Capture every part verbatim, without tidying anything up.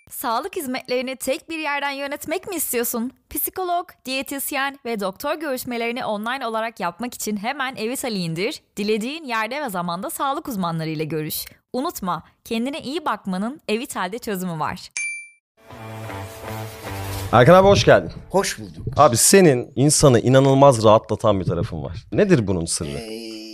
Sağlık hizmetlerini tek bir yerden yönetmek mi istiyorsun? Psikolog, diyetisyen ve doktor görüşmelerini online olarak yapmak için hemen Evitali indir, dilediğin yerde ve zamanda sağlık uzmanlarıyla görüş. Unutma, kendine iyi bakmanın Evital'de çözümü var. Erkan abi hoş geldin. Hoş bulduk. Abi senin insanı inanılmaz rahatlatan bir tarafın var. Nedir bunun sırrı? Ee,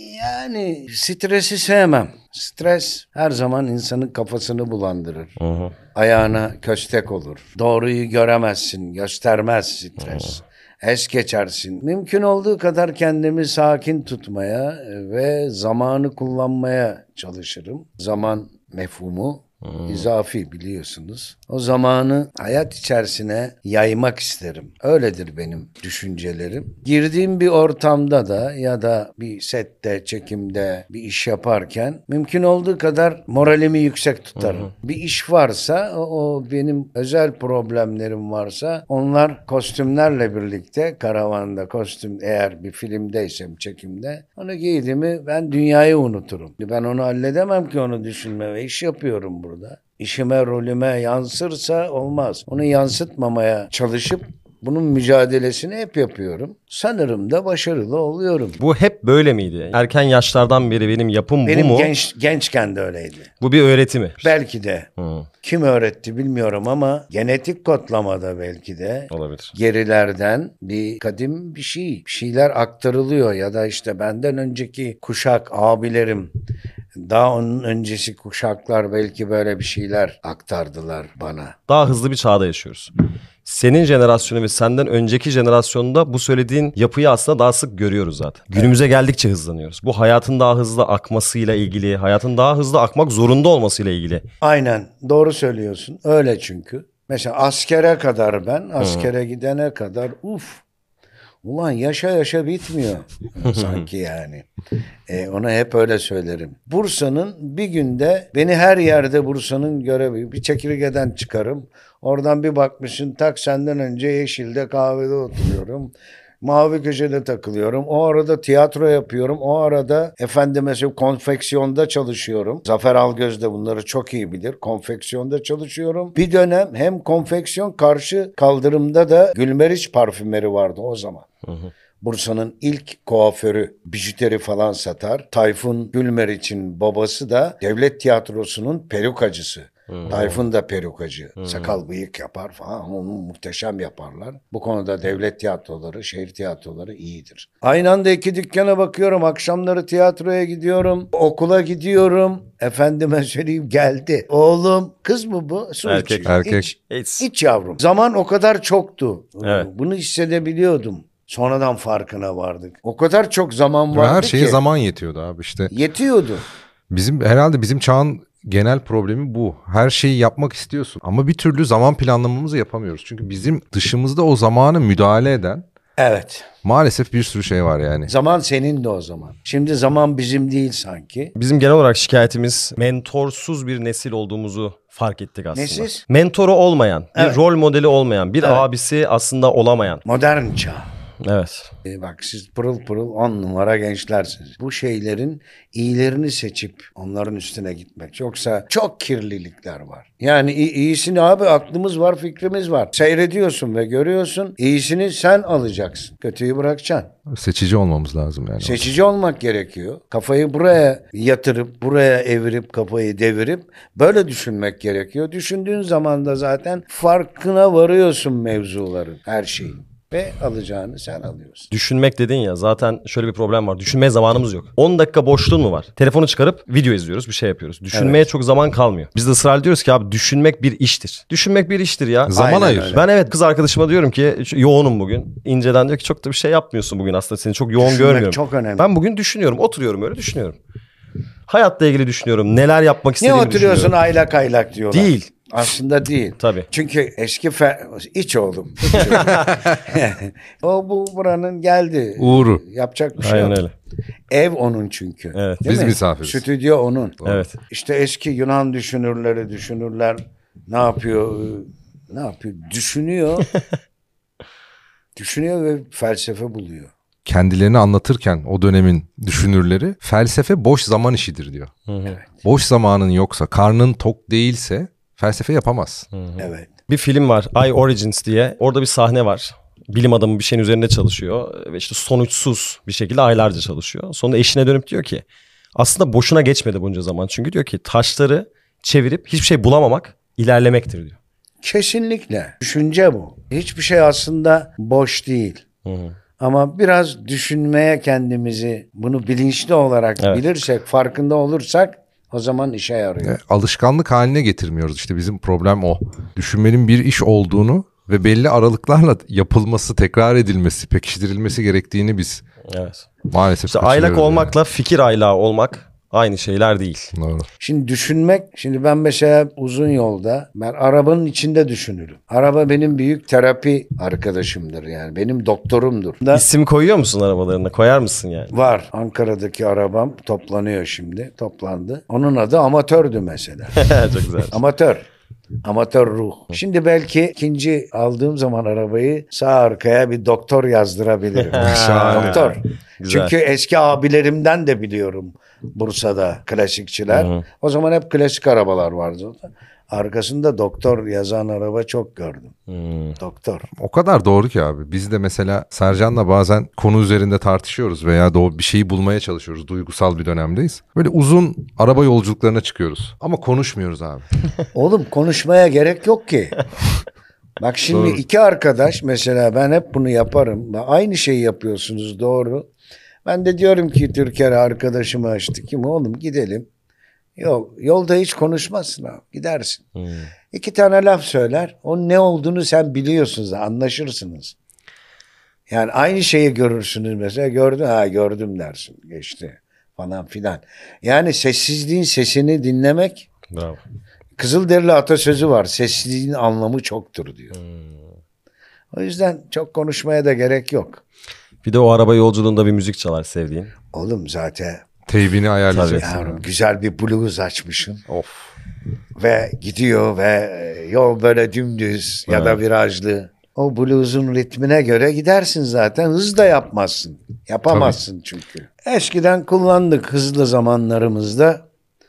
yani stresi sevmem. Stres her zaman insanın kafasını bulandırır. Hı hı. Ayağına köstek olur. Doğruyu göremezsin, göstermez stres. Hı. Es geçersin. Mümkün olduğu kadar kendimi sakin tutmaya ve zamanı kullanmaya çalışırım. Zaman mefhumu Hmm. izafi biliyorsunuz. O zamanı hayat içerisine yaymak isterim. Öyledir benim düşüncelerim. Girdiğim bir ortamda da ya da bir sette, çekimde bir iş yaparken mümkün olduğu kadar moralimi yüksek tutarım. Hmm. Bir iş varsa o, o benim özel problemlerim varsa onlar kostümlerle birlikte karavanda kostüm eğer bir filmdeysem çekimde onu giydiğimi ben dünyayı unuturum. Ben onu halledemem ki onu düşünme ve iş yapıyorum burada. İşime, rolüme yansırsa olmaz. Onu yansıtmamaya çalışıp bunun mücadelesini hep yapıyorum. Sanırım da başarılı oluyorum. Bu hep böyle miydi? Erken yaşlardan beri benim yapım benim bu mu? Benim genç, gençken de öyleydi. Bu bir öğreti mi? Belki de. Hı. Kim öğretti bilmiyorum ama genetik kodlamada belki de. Olabilir. Gerilerden bir kadim bir şey. Bir şeyler aktarılıyor ya da işte benden önceki kuşak abilerim, daha onun öncesi kuşaklar belki böyle bir şeyler aktardılar bana. Daha hızlı bir çağda yaşıyoruz. Senin jenerasyonu ve senden önceki jenerasyonda bu söylediğin yapıyı aslında daha sık görüyoruz zaten. Günümüze evet. geldikçe hızlanıyoruz. Bu hayatın daha hızlı akmasıyla ilgili, hayatın daha hızlı akmak zorunda olmasıyla ilgili. Aynen, doğru söylüyorsun. Öyle çünkü. Mesela askere kadar ben, askere Hı. gidene kadar uf. Ulan yaşa yaşa bitmiyor sanki yani. Ee, ona hep öyle söylerim. Bursa'nın bir günde beni her yerde Bursa'nın görevi. Bir çekirgeden çıkarım. Oradan bir bakmışsın tak senden önce Yeşil'de kahvede oturuyorum. Mavi köşede takılıyorum. O arada tiyatro yapıyorum. O arada efendim mesela konfeksiyonda çalışıyorum. Zafer Algöz de bunları çok iyi bilir. Konfeksiyonda çalışıyorum. Bir dönem hem konfeksiyon karşı kaldırımda da Gülmeriç parfümeri vardı o zaman. Hı hı. Bursa'nın ilk kuaförü, bijuteri falan satar. Tayfun Gülmeriç'in babası da devlet tiyatrosunun perukacısı. Hmm. Tayfun da perukacı. Hmm. Sakal bıyık yapar falan. Onu muhteşem yaparlar. Bu konuda devlet tiyatroları, şehir tiyatroları iyidir. Aynı anda iki dükkana bakıyorum. Akşamları tiyatroya gidiyorum. Okula gidiyorum. Efendime söyleyeyim geldi. Oğlum kız mı bu? Su erkek. İç, erkek. İç, iç yavrum. Zaman o kadar çoktu. Evet. Bunu hissedebiliyordum. Sonradan farkına vardık. O kadar çok zaman vardı her ki. Her şeye zaman yetiyordu abi işte. Yetiyordu. Bizim herhalde bizim çağın genel problemi bu. Her şeyi yapmak istiyorsun ama bir türlü zaman planlamamızı yapamıyoruz. Çünkü bizim dışımızda o zamanı müdahale eden evet. maalesef bir sürü şey var yani. Zaman senin de o zaman. Şimdi zaman bizim değil sanki. Bizim genel olarak şikayetimiz mentorsuz bir nesil olduğumuzu fark ettik aslında. Nesiz? Mentoru olmayan, evet. bir rol modeli olmayan, bir evet. abisi aslında olamayan. Modern çağ. Evet. Ee, bak siz pırıl pırıl on numara gençlersiniz. Bu şeylerin iyilerini seçip onların üstüne gitmek. Yoksa çok kirlilikler var. Yani iyisini abi aklımız var, fikrimiz var. Seyrediyorsun ve görüyorsun. İyisini sen alacaksın. Kötüyü bırakacaksın. Seçici olmamız lazım yani. Seçici olmak gerekiyor. Kafayı buraya yatırıp, buraya evirip, kafayı devirip böyle düşünmek gerekiyor. Düşündüğün zaman da zaten farkına varıyorsun mevzuların, her şeyin. Ve alacağını sen alıyorsun. Düşünmek dedin ya, zaten şöyle bir problem var. Düşünmeye zamanımız yok. on dakika boşluğun mu var? Telefonu çıkarıp video izliyoruz, bir şey yapıyoruz. Düşünmeye evet. çok zaman kalmıyor. Biz de ısrar diyoruz ki abi düşünmek bir iştir. Düşünmek bir iştir ya. Zaman ayır. Öyle. Ben evet kız arkadaşıma diyorum ki yoğunum bugün. İnceden diyor ki çok da bir şey yapmıyorsun bugün aslında. Seni çok yoğun düşünmek görmüyorum. Çok önemli. Ben bugün düşünüyorum. Oturuyorum öyle düşünüyorum. Hayatla ilgili düşünüyorum. Neler yapmak istediğimi düşünüyorum. Niye oturuyorsun düşünüyorum. aylak aylak diyorlar. Değil. Aslında değil. Tabii. Çünkü eski fe- iç oğlum. İç oğlum. O bu buranın geldi. Uğuru. Yapacak bir şey Aynen yok. öyle. Ev onun çünkü. Evet. Biz mi? misafiriz. Stüdyo onun. Evet. İşte eski Yunan düşünürleri düşünürler. Ne yapıyor? Ne yapıyor? Düşünüyor. Düşünüyor ve felsefe buluyor. Kendilerini anlatırken o dönemin düşünürleri felsefe boş zaman işidir diyor. Hı hı. Evet. Boş zamanın yoksa, karnın tok değilse felsefe yapamazsın. Evet. Bir film var I Origins diye. Orada bir sahne var. Bilim adamı bir şeyin üzerinde çalışıyor ve işte sonuçsuz bir şekilde aylarca çalışıyor. Sonra eşine dönüp diyor ki aslında boşuna geçmedi bunca zaman. Çünkü diyor ki taşları çevirip hiçbir şey bulamamak ilerlemektir diyor. Kesinlikle. Düşünce bu. Hiçbir şey aslında boş değil. Hı hı. Ama biraz düşünmeye kendimizi, bunu bilinçli olarak Evet. bilirsek, farkında olursak o zaman işe yarıyor. E, alışkanlık haline getirmiyoruz. İşte bizim problem o. Düşünmenin bir iş olduğunu ve belli aralıklarla yapılması, tekrar edilmesi, pekiştirilmesi gerektiğini biz Evet. maalesef İşte kaçırıyoruz aylak olmakla fikir aylağı olmak aynı şeyler değil. yani. Doğru. Şimdi düşünmek, şimdi ben mesela uzun yolda ben arabanın içinde düşünürüm. Araba benim büyük terapi arkadaşımdır yani. Benim doktorumdur. Da İsim koyuyor musun arabalarına? Koyar mısın yani? var. Ankara'daki arabam toplanıyor şimdi. Toplandı. Onun adı amatördü mesela. Çok güzel. Amatör. Amatör ruh. Şimdi belki ikinci aldığım zaman arabayı sağ arkaya bir doktor yazdırabilirim. Şahane. Doktor. Güzel. Çünkü eski abilerimden de biliyorum Bursa'da klasikçiler. Hı hı. O zaman hep klasik arabalar vardı. Arkasında doktor yazan araba çok gördüm. Hmm. Doktor. O kadar doğru ki abi. Biz de mesela Sercan'la bazen konu üzerinde tartışıyoruz veya da bir şeyi bulmaya çalışıyoruz. Duygusal bir dönemdeyiz. Böyle uzun araba yolculuklarına çıkıyoruz. Ama konuşmuyoruz abi. Oğlum konuşmaya gerek yok ki. Bak şimdi Doğru. iki arkadaş mesela ben hep bunu yaparım. Aynı şeyi yapıyorsunuz doğru. Ben de diyorum ki Türker arkadaşımı açtı. Kim oğlum gidelim. Yok yolda hiç konuşmazsın abi gidersin. Hmm. İki tane laf söyler. Onun ne olduğunu sen biliyorsunuz anlaşırsınız. Yani aynı şeyi görürsünüz mesela gördün ha gördüm dersin geçti falan filan. Yani sessizliğin sesini dinlemek Bravo. Kızılderili atasözü var. Sessizliğin anlamı çoktur diyor. O yüzden çok konuşmaya da gerek yok. Bir de o araba yolculuğunda bir müzik çalar sevdiğin. Oğlum zaten Teybini ayarlayacaksın. yavrum güzel bir blues açmışsın Of. ve gidiyor ve yol böyle dümdüz ya da virajlı. O blues'un ritmine göre gidersin zaten. Hız da yapmazsın. Yapamazsın çünkü. Eskiden kullandık hızlı zamanlarımızda.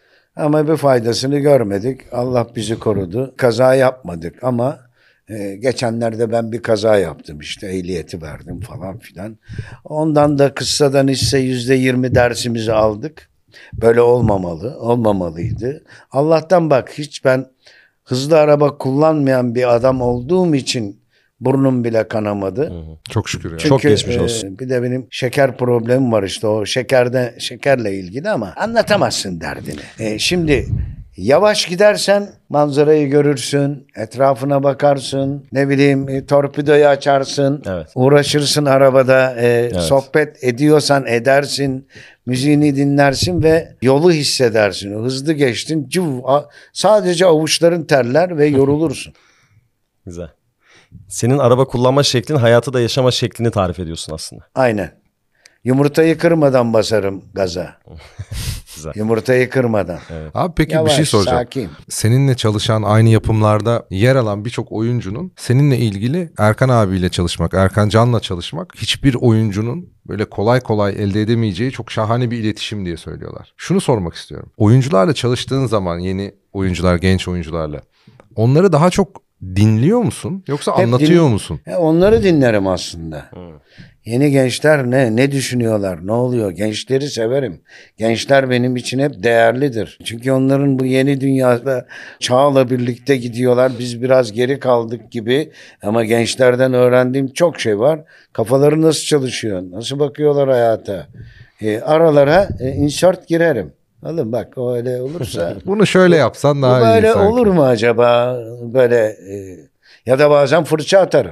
Ama bir faydasını görmedik. Allah bizi korudu. Kaza yapmadık ama e, geçenlerde ben bir kaza yaptım işte ehliyeti verdim falan filan. Ondan da kıssadan hisse yüzde yirmi dersimizi aldık. Böyle olmamalı, olmamalıydı. Allah'tan bak hiç ben hızlı araba kullanmayan bir adam olduğum için burnum bile kanamadı. Çok şükür ya. Çünkü, Çok geçmiş e, olsun. bir de benim şeker problemim var işte o şekerde şekerle ilgili ama anlatamazsın derdini. E, şimdi yavaş gidersen manzarayı görürsün, etrafına bakarsın, ne bileyim e, torpidoyu açarsın, Evet. uğraşırsın arabada, e, sohbet ediyorsan edersin, müziğini dinlersin ve yolu hissedersin. Hızlı geçtin, cıv, a- sadece avuçların terler ve yorulursun. Güzel. Senin araba kullanma şeklin hayatı da yaşama şeklini tarif ediyorsun aslında. Aynen. Yumurtayı kırmadan basarım gaza. Güzel. Yumurtayı kırmadan. Abi peki Yavaş, bir şey soracağım. sakin. Seninle çalışan aynı yapımlarda yer alan birçok oyuncunun seninle ilgili Erkan abiyle çalışmak, Erkan Can'la çalışmak hiçbir oyuncunun böyle kolay kolay elde edemeyeceği çok şahane bir iletişim diye söylüyorlar. Şunu sormak istiyorum. Oyuncularla çalıştığın zaman yeni oyuncular, genç oyuncularla onları daha çok dinliyor musun yoksa Hep anlatıyor din- musun? E, onları dinlerim aslında. Yeni gençler ne ne düşünüyorlar, ne oluyor? Gençleri severim. Gençler benim için hep değerlidir. Çünkü onların bu yeni dünyada çağla birlikte gidiyorlar. Biz biraz geri kaldık gibi. Ama gençlerden öğrendiğim çok şey var. Kafaları nasıl çalışıyor? Nasıl bakıyorlar hayata? E, aralara e, insert girerim. Oğlum bak o öyle olursa. Bunu şöyle yapsan Bu daha iyi böyle sanki. olur mu acaba? Böyle e, ya da bazen fırça atarım.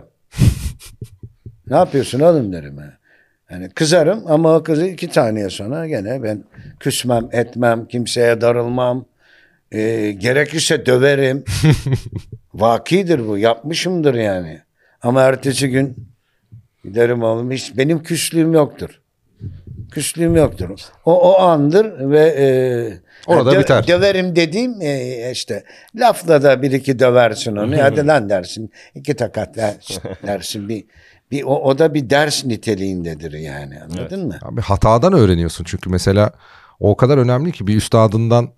Ne yapıyorsun oğlum derim. Ha. Yani kızarım ama o kızı iki saniye sonra gene ben küsmem, etmem, kimseye darılmam. E, gerekirse döverim. Vakidir bu. Yapmışımdır yani. Ama ertesi gün giderim oğlum hiç benim küslüğüm yoktur. Küslüğüm yoktur. O o andır ve e, Orada dö- biter. Döverim dediğim e, işte lafla da bir iki döversin onu. Hadi lan dersin. İki tokat der- dersin. Bir, bir o, o da bir ders niteliğindedir yani. Anladın mı? Abi hatadan öğreniyorsun çünkü mesela o kadar önemli ki bir üstadından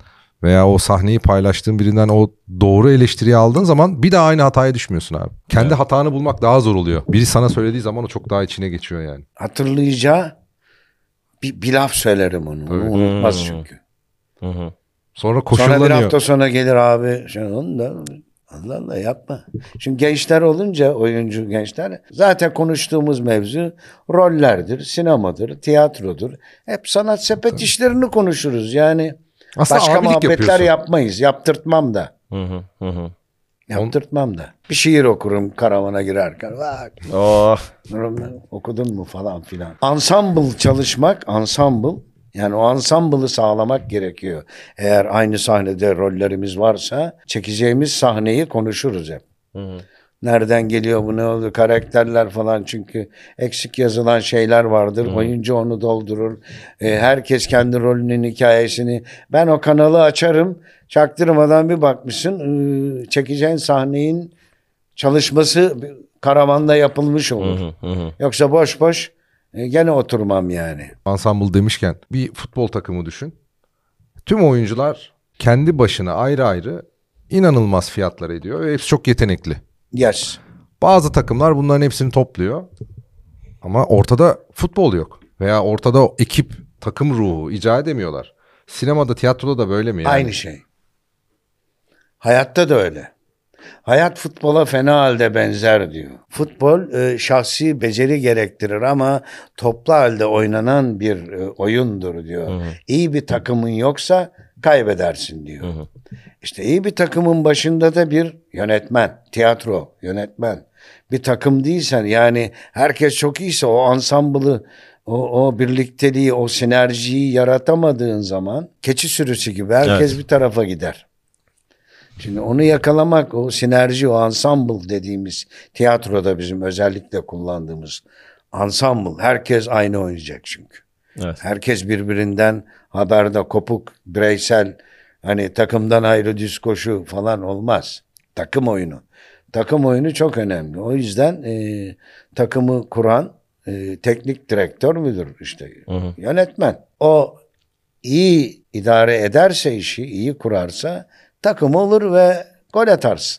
veya o sahneyi paylaştığın birinden o doğru eleştiriyi aldığın zaman bir daha aynı hataya düşmüyorsun abi. Kendi Evet. hatanı bulmak daha zor oluyor. Biri sana söylediği zaman o çok daha içine geçiyor yani. Hatırlayacağı bir, bir laf söylerim onu. Onu Evet. unutmaz Hmm. çünkü. Hı hı. Sonra Sonra koşullanıyor. bir hafta sonra gelir abi. Şey, onu da Allah Allah yapma. Şimdi gençler olunca oyuncu gençler zaten konuştuğumuz mevzu rollerdir, sinemadır, tiyatrodur. Hep sanat sepet işlerini konuşuruz. Yani Aslında başka abilik muhabbetler yapıyorsun. yapmayız. Yaptırtmam da. Hı hı. Hı hı. Yaptırtmam da. Bir şiir okurum karavana girerken. Bak Oh. okudun mu falan filan. Ensemble çalışmak, ensemble yani o ensemble'ı sağlamak gerekiyor. Eğer aynı sahnede rollerimiz varsa çekeceğimiz sahneyi konuşuruz hep. Hı hı. Nereden geliyor bu, ne oldu, karakterler falan, çünkü eksik yazılan şeyler vardır. Oyuncu onu doldurur. E, herkes kendi rolünün hikayesini. Ben o kanalı açarım. Çaktırmadan bir bakmışsın e, çekeceğin sahnenin çalışması karavanda yapılmış olur. Hı hı. Yoksa boş boş e, gene oturmam yani. Ensemble demişken bir futbol takımı düşün. Tüm oyuncular kendi başına ayrı ayrı inanılmaz fiyatlar ediyor ve hepsi çok yetenekli. Yes. Bazı takımlar bunların hepsini topluyor. Ama ortada futbol yok. Veya ortada o ekip, takım ruhu icra edemiyorlar. Sinemada, tiyatroda da böyle mi yani? Aynı şey. Hayatta da öyle. Hayat futbola fena halde benzer diyor. Futbol e, şahsi beceri gerektirir ama toplu halde oynanan bir e, oyundur diyor. Hı hı. İyi bir takımın yoksa kaybedersin diyor. Hı hı. İşte iyi bir takımın başında da bir yönetmen, tiyatro yönetmen. Bir takım değilsen, yani herkes çok iyiyse o ansamblı, o, o birlikteliği, o sinerjiyi yaratamadığın zaman keçi sürüsü gibi herkes Evet. bir tarafa gider. Şimdi onu yakalamak, o sinerji, o ensemble dediğimiz, tiyatroda bizim özellikle kullandığımız ensemble, herkes aynı oynayacak çünkü. Evet. Herkes birbirinden haberde, kopuk, bireysel, hani takımdan ayrı düz koşu falan olmaz. Takım oyunu. Takım oyunu çok önemli. O yüzden e, takımı kuran e, teknik direktör müdür işte, Hı hı. yönetmen. O iyi idare ederse işi, iyi kurarsa takım olur ve gol atarsın.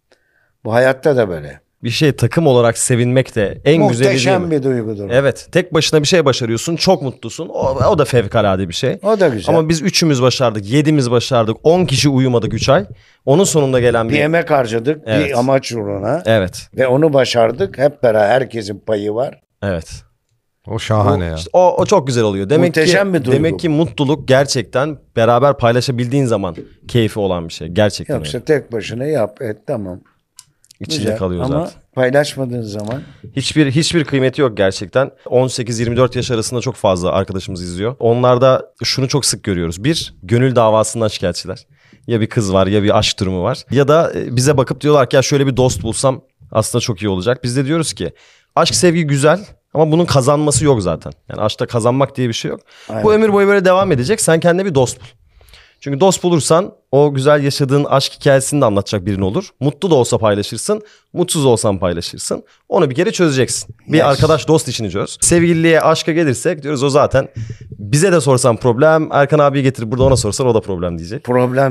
Bu hayatta da böyle. Bir şey takım olarak sevinmek de en güzeli değil Muhteşem mi? bir duygudur. Evet. Tek başına bir şey başarıyorsun. Çok mutlusun. O, o da fevkalade bir şey. O da güzel. Ama biz üçümüz başardık. Yedimiz başardık. On kişi uyumadık üç ay. Onun sonunda gelen bir... bir emek harcadık, Evet. bir amaç uğruna Evet. ve onu başardık. Hep beraber, herkesin payı var. Evet. O şahane ya. İşte o, o çok güzel oluyor. Demek Muhteşem ki bir duygu. demek ki mutluluk gerçekten beraber paylaşabildiğin zaman keyfi olan bir şey. Gerçekten Yoksa öyle. tek başına yap et, tamam. İçinde Güzel. kalıyor Ama zaten. paylaşmadığın zaman Hiçbir hiçbir kıymeti yok gerçekten. on sekiz yirmi dört yaş arasında çok fazla arkadaşımız izliyor. Onlarda şunu çok sık görüyoruz. Bir, gönül davasından şikayetçiler. Ya bir kız var ya bir aşk durumu var. Ya da bize bakıp diyorlar ki ya şöyle bir dost bulsam aslında çok iyi olacak. Biz de diyoruz ki aşk sevgi güzel ama bunun kazanması yok zaten. Yani aşkta kazanmak diye bir şey yok. Aynen. Bu ömür boyu böyle devam edecek. Sen kendine bir dost bul. Çünkü dost bulursan o güzel yaşadığın aşk hikayesini de anlatacak birin olur. Mutlu da olsa paylaşırsın, mutsuz olsan paylaşırsın. Onu bir kere çözeceksin. Bir Yes. arkadaş dost işini çöz. Sevgililiğe, aşka gelirsek diyoruz o zaten bize de sorsan problem, Erkan abiyi getir burada ona sorsan o da problem diyecek. problem.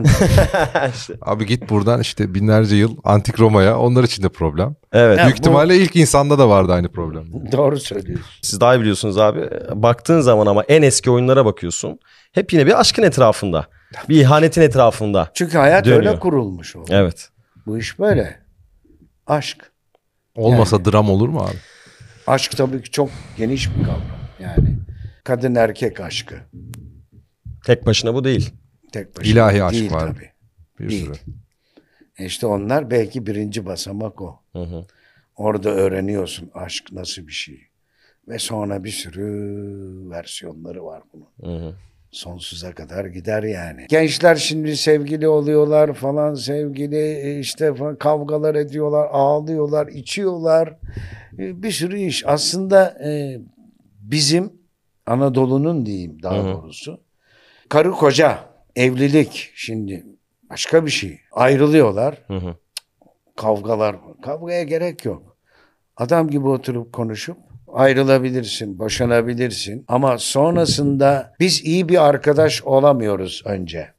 Abi git buradan işte binlerce yıl antik Roma'ya, onlar için de problem. Evet. Ya Büyük bu- ihtimalle ilk insanda da vardı aynı problem. Doğru söylüyorsun. Siz daha iyi biliyorsunuz abi. Baktığın zaman ama en eski oyunlara bakıyorsun. Hep yine bir aşkın etrafında. Bir ihanetin etrafında. Çünkü hayat Dönüyor. öyle kurulmuş o. Evet. Bu iş böyle. Aşk. Olmasa dram olur mu abi? Aşk tabii ki çok geniş bir kavram. Yani kadın erkek aşkı. Tek başına bu değil. Tek başına İlahi aşk değil var. tabii. Bir Değil. sürü. E İşte onlar belki birinci basamak o. Hı hı. Orada öğreniyorsun aşk nasıl bir şey. Ve sonra bir sürü versiyonları var bunun. Hı hı. Sonsuza kadar gider yani. Gençler şimdi sevgili oluyorlar falan, sevgili işte falan, kavgalar ediyorlar, ağlıyorlar, içiyorlar. E, Bir sürü iş. Aslında e, bizim Anadolu'nun diyeyim daha Hı hı. doğrusu. Karı koca, evlilik şimdi başka bir şey. Ayrılıyorlar. Hı hı. Kavgalar. Kavgaya gerek yok. Adam gibi oturup konuşup ayrılabilirsin, boşanabilirsin. Ama sonrasında biz iyi bir arkadaş olamıyoruz önce. Hı hı.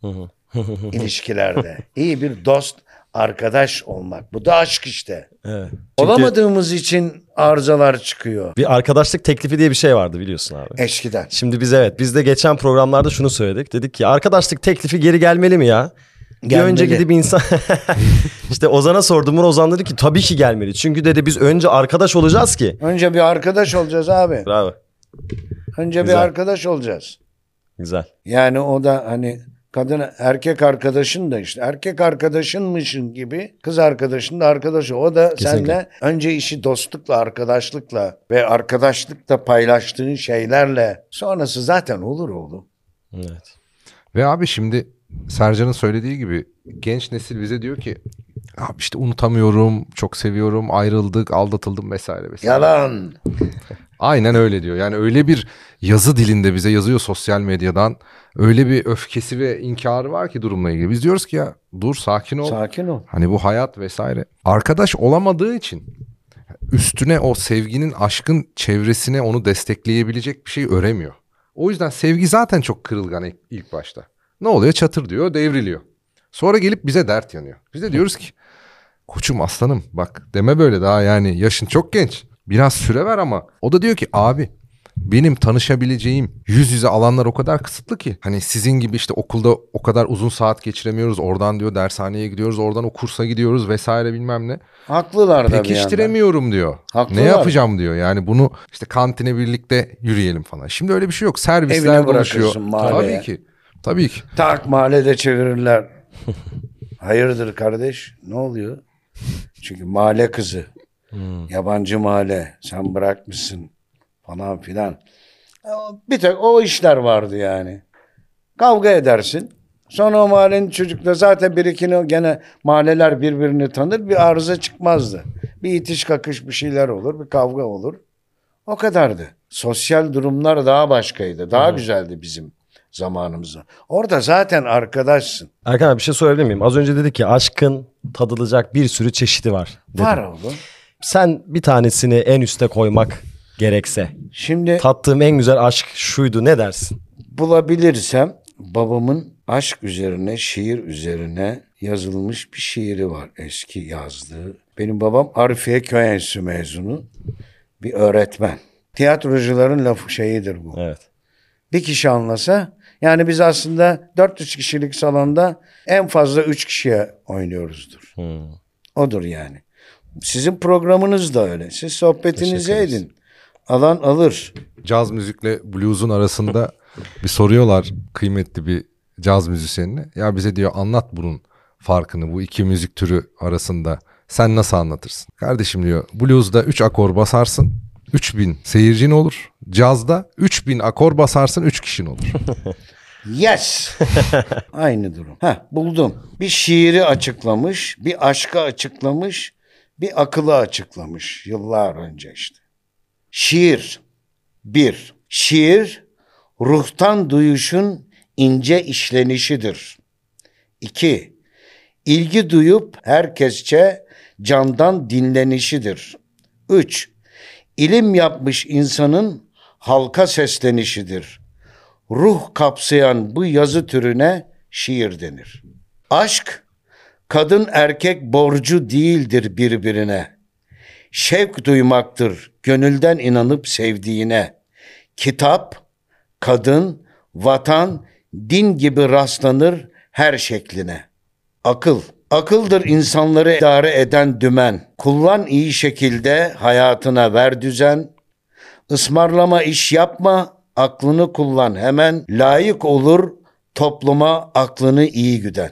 ilişkilerde. İyi bir dost, arkadaş olmak. Bu da aşk işte. Evet. Çünkü Olamadığımız için arızalar çıkıyor. bir arkadaşlık teklifi diye bir şey vardı biliyorsun abi. Eskiden. Şimdi biz evet biz de geçen programlarda şunu söyledik. Dedik ki arkadaşlık teklifi geri gelmeli mi ya? Bir Gelmeli. önce gidip insan... işte Ozan'a sordum. Ozan dedi ki tabii ki gelmeli. Çünkü dedi biz önce arkadaş olacağız ki. Önce bir arkadaş olacağız abi. Bravo. Önce Güzel. bir arkadaş olacağız. Güzel. Yani o da hani kadın erkek arkadaşın da işte erkek arkadaşınmışın gibi kız arkadaşın da arkadaşı. O da Kesinlikle. seninle önce işi dostlukla, arkadaşlıkla ve arkadaşlıkla paylaştığın şeylerle sonrası zaten olur oğlum. Evet. Ve abi şimdi Sercan'ın söylediği gibi genç nesil bize diyor ki abi işte unutamıyorum, çok seviyorum, ayrıldık, aldatıldım vesaire vesaire. Yalan. Aynen öyle diyor. Yani öyle bir yazı dilinde bize yazıyor sosyal medyadan. Öyle bir öfkesi ve inkarı var ki durumla ilgili. Biz diyoruz ki ya dur sakin ol. Sakin ol. Hani bu hayat vesaire. Arkadaş olamadığı için üstüne o sevginin, aşkın çevresine onu destekleyebilecek bir şey öremiyor. O yüzden sevgi zaten çok kırılgan ilk- ilk başta. Ne oluyor? Çatır diyor, devriliyor. Sonra gelip bize dert yanıyor. Biz de diyoruz ki koçum aslanım bak deme böyle daha yani yaşın çok genç. Biraz süre ver ama o da diyor ki abi benim tanışabileceğim yüz yüze alanlar o kadar kısıtlı ki. Hani sizin gibi işte okulda o kadar uzun saat geçiremiyoruz. Oradan diyor dershaneye gidiyoruz. Oradan o kursa gidiyoruz vesaire bilmem ne. Haklılar da bir yandan. Pekiştiremiyorum diyor. Haklılar. Ne yapacağım diyor. Yani bunu işte kantine birlikte yürüyelim falan. Şimdi öyle bir şey yok. Servisler Evine konuşuyor. bırakırsın mahalleye. Tabii ki. Tabii ki. Tak mahallede çevirirler. Hayırdır kardeş? Ne oluyor? Çünkü mahalle kızı. Yabancı mahalle. Sen bırakmışsın falan filan. Bir tek o işler vardı yani. Kavga edersin. Sonra o mahallenin çocukları zaten birikini gene mahalleler birbirini tanır. Bir arıza çıkmazdı. Bir itiş kakış bir şeyler olur. Bir kavga olur. O kadardı. Sosyal durumlar daha başkaydı. Daha güzeldi bizim zamanımızda. Orada zaten arkadaşsın. Erkan abi bir şey sorabilir miyim? Az önce dedik ki aşkın tadılacak bir sürü çeşidi var. Dedin. Var oğlum. Sen bir tanesini en üste koymak gerekse. Şimdi Tattığım en güzel aşk şuydu ne dersin? bulabilirsem babamın aşk üzerine, şiir üzerine yazılmış bir şiiri var eski yazdığı. Benim babam Arifiye Köy Enstitüsü mezunu bir öğretmen. Tiyatrocuların lafı şeyidir bu. Evet. Bir kişi anlasa yani biz aslında dört yüz kişilik salonda en fazla üç kişiye oynuyoruzdur. Hmm. Odur yani. Sizin programınız da öyle. Siz sohbetinizi Teşekkür ederiz. edin. Alan alır. Caz müzikle blues'un arasında bir soruyorlar kıymetli bir caz müzisyenine. Ya bize diyor anlat bunun farkını bu iki müzik türü arasında. Sen nasıl anlatırsın? Kardeşim diyor blues'da üç akor basarsın üç bin seyircin olur. Cazda üç bin akor basarsın üç kişin olur. Yes. Aynı durum. Heh, buldum. Bir şiiri açıklamış, bir aşkı açıklamış, bir akıllı açıklamış yıllar önce işte. Şiir. Bir. Şiir, ruhtan duyuşun ince işlenişidir. İki. İlgi duyup herkesçe candan dinlenişidir. Üç. İlim yapmış insanın halka seslenişidir. Ruh kapsayan bu yazı türüne şiir denir. Aşk, kadın erkek borcu değildir birbirine. Şevk duymaktır gönülden inanıp sevdiğine. Kitap, kadın, vatan, din gibi rastlanır her şekline. Akıl, akıldır insanları idare eden dümen. Kullan iyi şekilde hayatına ver düzen. Ismarlama iş yapma, aklını kullan hemen. Layık olur topluma aklını iyi güden.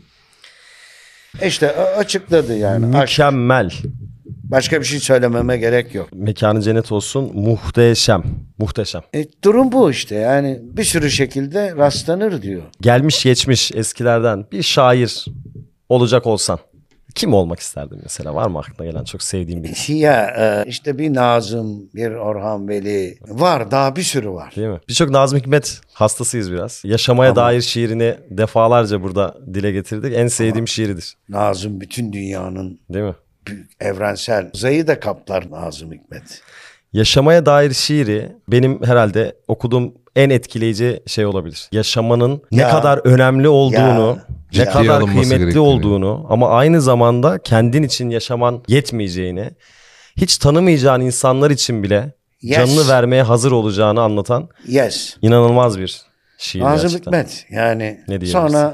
İşte açıkladı yani. Aşk. Mükemmel. Başka bir şey söylememe gerek yok. Mekanı cennet olsun. Muhteşem. Muhteşem. E, durum bu işte yani bir sürü şekilde rastlanır diyor. Gelmiş geçmiş eskilerden bir şair olacak olsan kim olmak isterdin mesela? Var mı aklına gelen çok sevdiğin biri? Ya e, işte bir Nazım, bir Orhan Veli var, daha bir sürü var. Değil mi? Birçok Nazım Hikmet hastasıyız biraz. Yaşamaya Ama- dair şiirini defalarca burada dile getirdik. En sevdiğim şiiridir. Nazım bütün dünyanın Değil mi? büyük, evrensel uzayı da kaplar Nazım Hikmet. Yaşamaya dair şiiri benim herhalde okuduğum en etkileyici şey olabilir. Yaşamanın ne Ya. kadar önemli olduğunu, Ya. ne Ciddiye kadar alınması kıymetli gerektiğini. olduğunu ama aynı zamanda kendin için yaşaman yetmeyeceğini, hiç tanımayacağın insanlar için bile Yes. canını vermeye hazır olacağını anlatan Yes. inanılmaz bir şiir Nazım gerçekten. Hikmet yani Ne diyebiliriz? sonra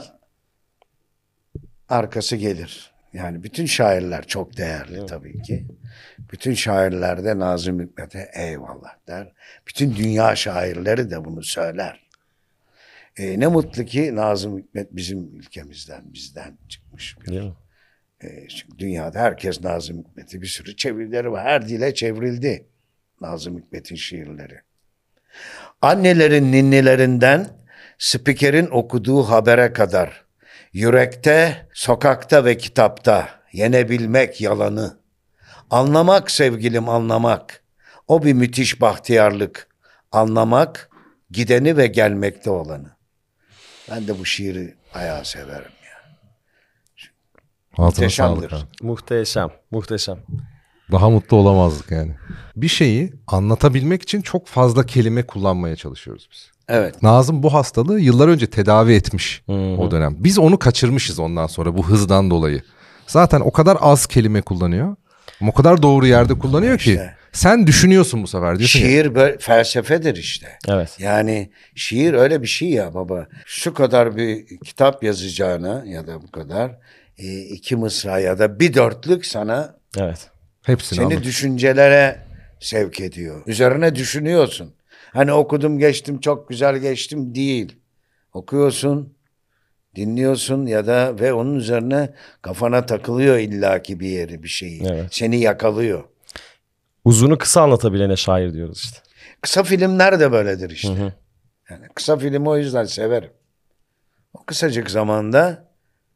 arkası gelir. Yani bütün şairler çok değerli tabii ki. Bütün şairler de Nazım Hikmet'e eyvallah der. Bütün dünya şairleri de bunu söyler. E, ne mutlu ki Nazım Hikmet bizim ülkemizden, bizden çıkmış. Bir, Değil mi? e, çünkü dünyada herkes Nazım Hikmet'i bir sürü çevirileri var. Her dile çevrildi Nazım Hikmet'in şiirleri. Annelerin ninnilerinden spikerin okuduğu habere kadar yürekte, sokakta ve kitapta yenebilmek yalanı. Anlamak sevgilim anlamak. O bir müthiş bahtiyarlık. Anlamak gideni ve gelmekte olanı. Ben de bu şiiri bayağı severim ya. Altına Muhteşemdir. sağlık abi. Muhteşem, muhteşem. Daha mutlu olamazdık yani. Bir şeyi anlatabilmek için çok fazla kelime kullanmaya çalışıyoruz biz. Evet. Nazım bu hastalığı yıllar önce tedavi etmiş Hı hı. o dönem. Biz onu kaçırmışız ondan sonra bu hızdan dolayı. Zaten o kadar az kelime kullanıyor. Ama o kadar doğru yerde kullanıyor ki İşte. sen düşünüyorsun bu sefer. Diyorsun ya, Şiir böyle felsefedir işte. Evet. Yani şiir öyle bir şey ya baba. Şu kadar bir kitap yazacağına ya da bu kadar e, iki mısra ya da bir dörtlük sana Evet. hepsini seni anlat. düşüncelere sevk ediyor. Üzerine düşünüyorsun. Hani okudum geçtim çok güzel geçtim değil. Okuyorsun, dinliyorsun ya da ve onun üzerine kafana takılıyor illaki bir yeri bir şeyi. Evet. Seni yakalıyor. Uzunu kısa anlatabilene şair diyoruz işte. Kısa filmler de böyledir işte. Hı hı. Yani kısa filmi o yüzden severim. O kısacık zamanda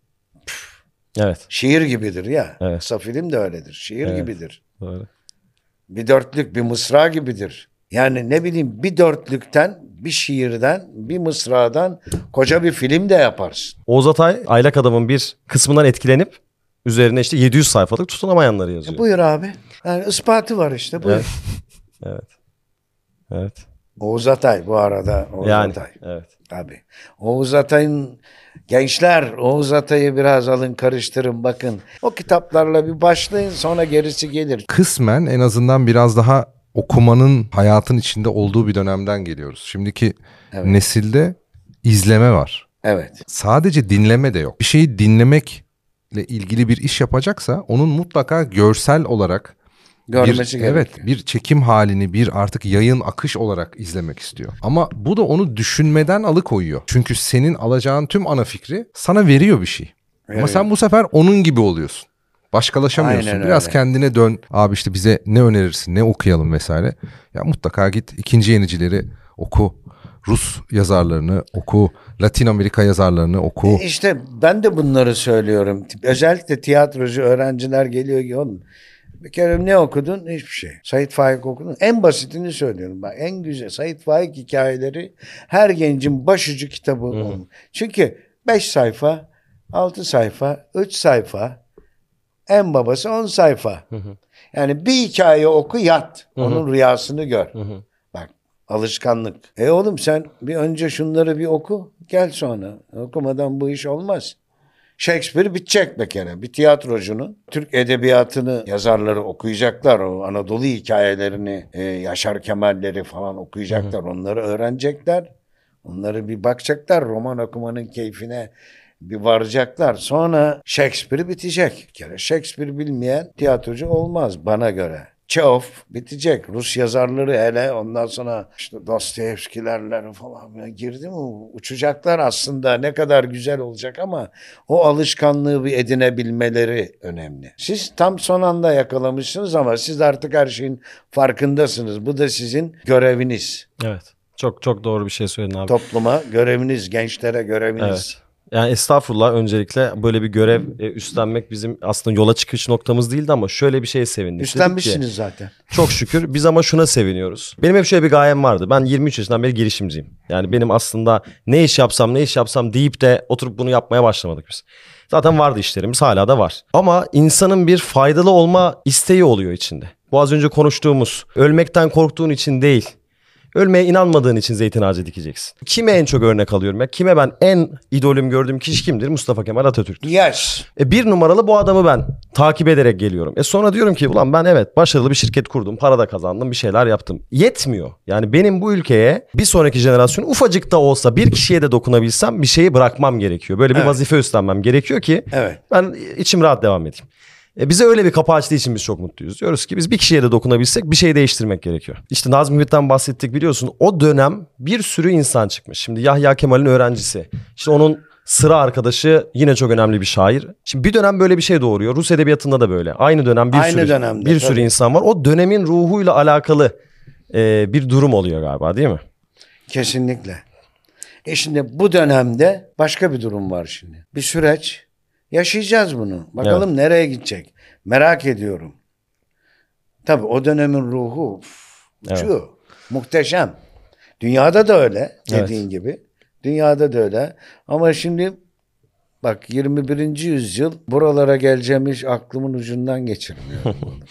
Evet. şiir gibidir ya. Evet. Kısa film de öyledir. Şiir Evet. gibidir. Doğru. Bir dörtlük, bir mısra gibidir. Yani ne bileyim bir dörtlükten, bir şiirden, bir mısradan koca bir film de yaparsın. Oğuz Atay Aylak Adam'ın bir kısmından etkilenip üzerine işte yedi yüz sayfalık tutunamayanları yazıyor. E buyur abi. Yani ispatı var işte buyur. Evet. Evet. Evet. Oğuz Atay bu arada. Oğuz Yani Atay. evet. Tabii. Oğuz Atay'ın gençler Oğuz Atay'ı biraz alın karıştırın bakın. O kitaplarla bir başlayın sonra gerisi gelir. Kısmen en azından biraz daha okumanın hayatın içinde olduğu bir dönemden geliyoruz. Şimdiki Evet. nesilde izleme var. Evet. Sadece dinleme de yok. Bir şeyi dinlemekle ilgili bir iş yapacaksa onun mutlaka görsel olarak Görmesi bir, gerekiyor. evet, bir çekim halini, bir artık yayın akış olarak izlemek istiyor. Ama bu da onu düşünmeden alıkoyuyor. Çünkü senin alacağın tüm ana fikri sana veriyor bir şey. Veriyor. Ama sen bu sefer onun gibi oluyorsun. Başkalaşamıyorsun. Aynen Biraz öyle. kendine dön. Abi işte bize ne önerirsin, ne okuyalım vesaire. Ya mutlaka git ikinci yenicileri oku. Rus yazarlarını oku. Latin Amerika yazarlarını oku. E İşte ben de bunları söylüyorum. Özellikle tiyatrocu öğrenciler geliyor ki oğlum bir kere ne okudun? Hiçbir şey. Sait Faik okudun. En basitini söylüyorum. Bak en güzel Sait Faik hikayeleri her gencin başucu kitabı. Onun. Çünkü beş sayfa, altı sayfa, üç sayfa, en babası on sayfa. Yani bir hikaye oku yat. Onun rüyasını gör. Bak alışkanlık. E oğlum sen bir önce şunları bir oku. Gel sonra. Okumadan bu iş olmaz. Shakespeare bitecek bir kere. Bir tiyatrocunun Türk edebiyatını yazarları okuyacaklar. O Anadolu hikayelerini, e, Yaşar Kemal'leri falan okuyacaklar. Onları öğrenecekler. Onları bir bakacaklar. Roman okumanın keyfine bir varacaklar. Sonra Shakespeare bitecek. Bir kere Shakespeare bilmeyen tiyatrocu olmaz bana göre. Çehov bitecek. Rus yazarları hele ondan sonra işte Dostoyevskilerler falan ya girdi mi uçacaklar aslında ne kadar güzel olacak ama o alışkanlığı bir edinebilmeleri önemli. Siz tam son anda yakalamışsınız ama siz artık her şeyin farkındasınız. Bu da sizin göreviniz. Evet. Çok çok doğru bir şey söyledin abi. Topluma göreviniz, gençlere göreviniz. Evet. Yani estağfurullah öncelikle böyle bir görev e, üstlenmek bizim aslında yola çıkış noktamız değildi ama şöyle bir şeye sevindik. Dedik ki, Üstlenmişsiniz zaten. çok şükür biz ama şuna seviniyoruz. Benim hep şöyle bir gayem vardı. Ben yirmi üç yaşından beri girişimciyim. Yani benim aslında ne iş yapsam ne iş yapsam deyip de oturup bunu yapmaya başlamadık biz. Zaten vardı işlerimiz hala da var. Ama insanın bir faydalı olma isteği oluyor içinde. Bu az önce konuştuğumuz ölmekten korktuğun için değil. Ölmeye inanmadığın için zeytin ağacı dikeceksin. Kime en çok örnek alıyorum ya? Kime ben en idolüm gördüğüm kişi kimdir? Mustafa Kemal Atatürk'tür. Yes. E bir numaralı bu adamı ben takip ederek geliyorum. E sonra diyorum ki ulan ben evet başarılı bir şirket kurdum. Para da kazandım, bir şeyler yaptım. Yetmiyor. Yani benim bu ülkeye bir sonraki jenerasyon ufacık da olsa bir kişiye de dokunabilsem bir şeyi bırakmam gerekiyor. Böyle bir Evet. vazife üstlenmem gerekiyor ki Evet. ben içim rahat devam edeyim. E bize öyle bir kapı açtığı için biz çok mutluyuz. Diyoruz ki biz bir kişiye de dokunabilsek bir şey değiştirmek gerekiyor. İşte Nazım Hikmet'ten bahsettik biliyorsun. O dönem bir sürü insan çıkmış. Şimdi Yahya Kemal'in öğrencisi. İşte onun sıra arkadaşı yine çok önemli bir şair. Şimdi bir dönem böyle bir şey doğuruyor. Rus edebiyatında da böyle. Aynı dönem bir Aynı sürü dönemde, bir sürü tabii. insan var. O dönemin ruhuyla alakalı e, bir durum oluyor galiba, değil mi? Kesinlikle. E şimdi bu dönemde başka bir durum var şimdi. Bir süreç. Yaşayacağız bunu. Bakalım nereye gidecek. Merak ediyorum. Tabii o dönemin ruhu uf, uçuyor. Muhteşem. Dünyada da öyle dediğin Evet. gibi. Dünyada da öyle. Ama şimdi bak yirmi birinci yüzyıl buralara geleceğim hiç aklımın ucundan geçirmiyor.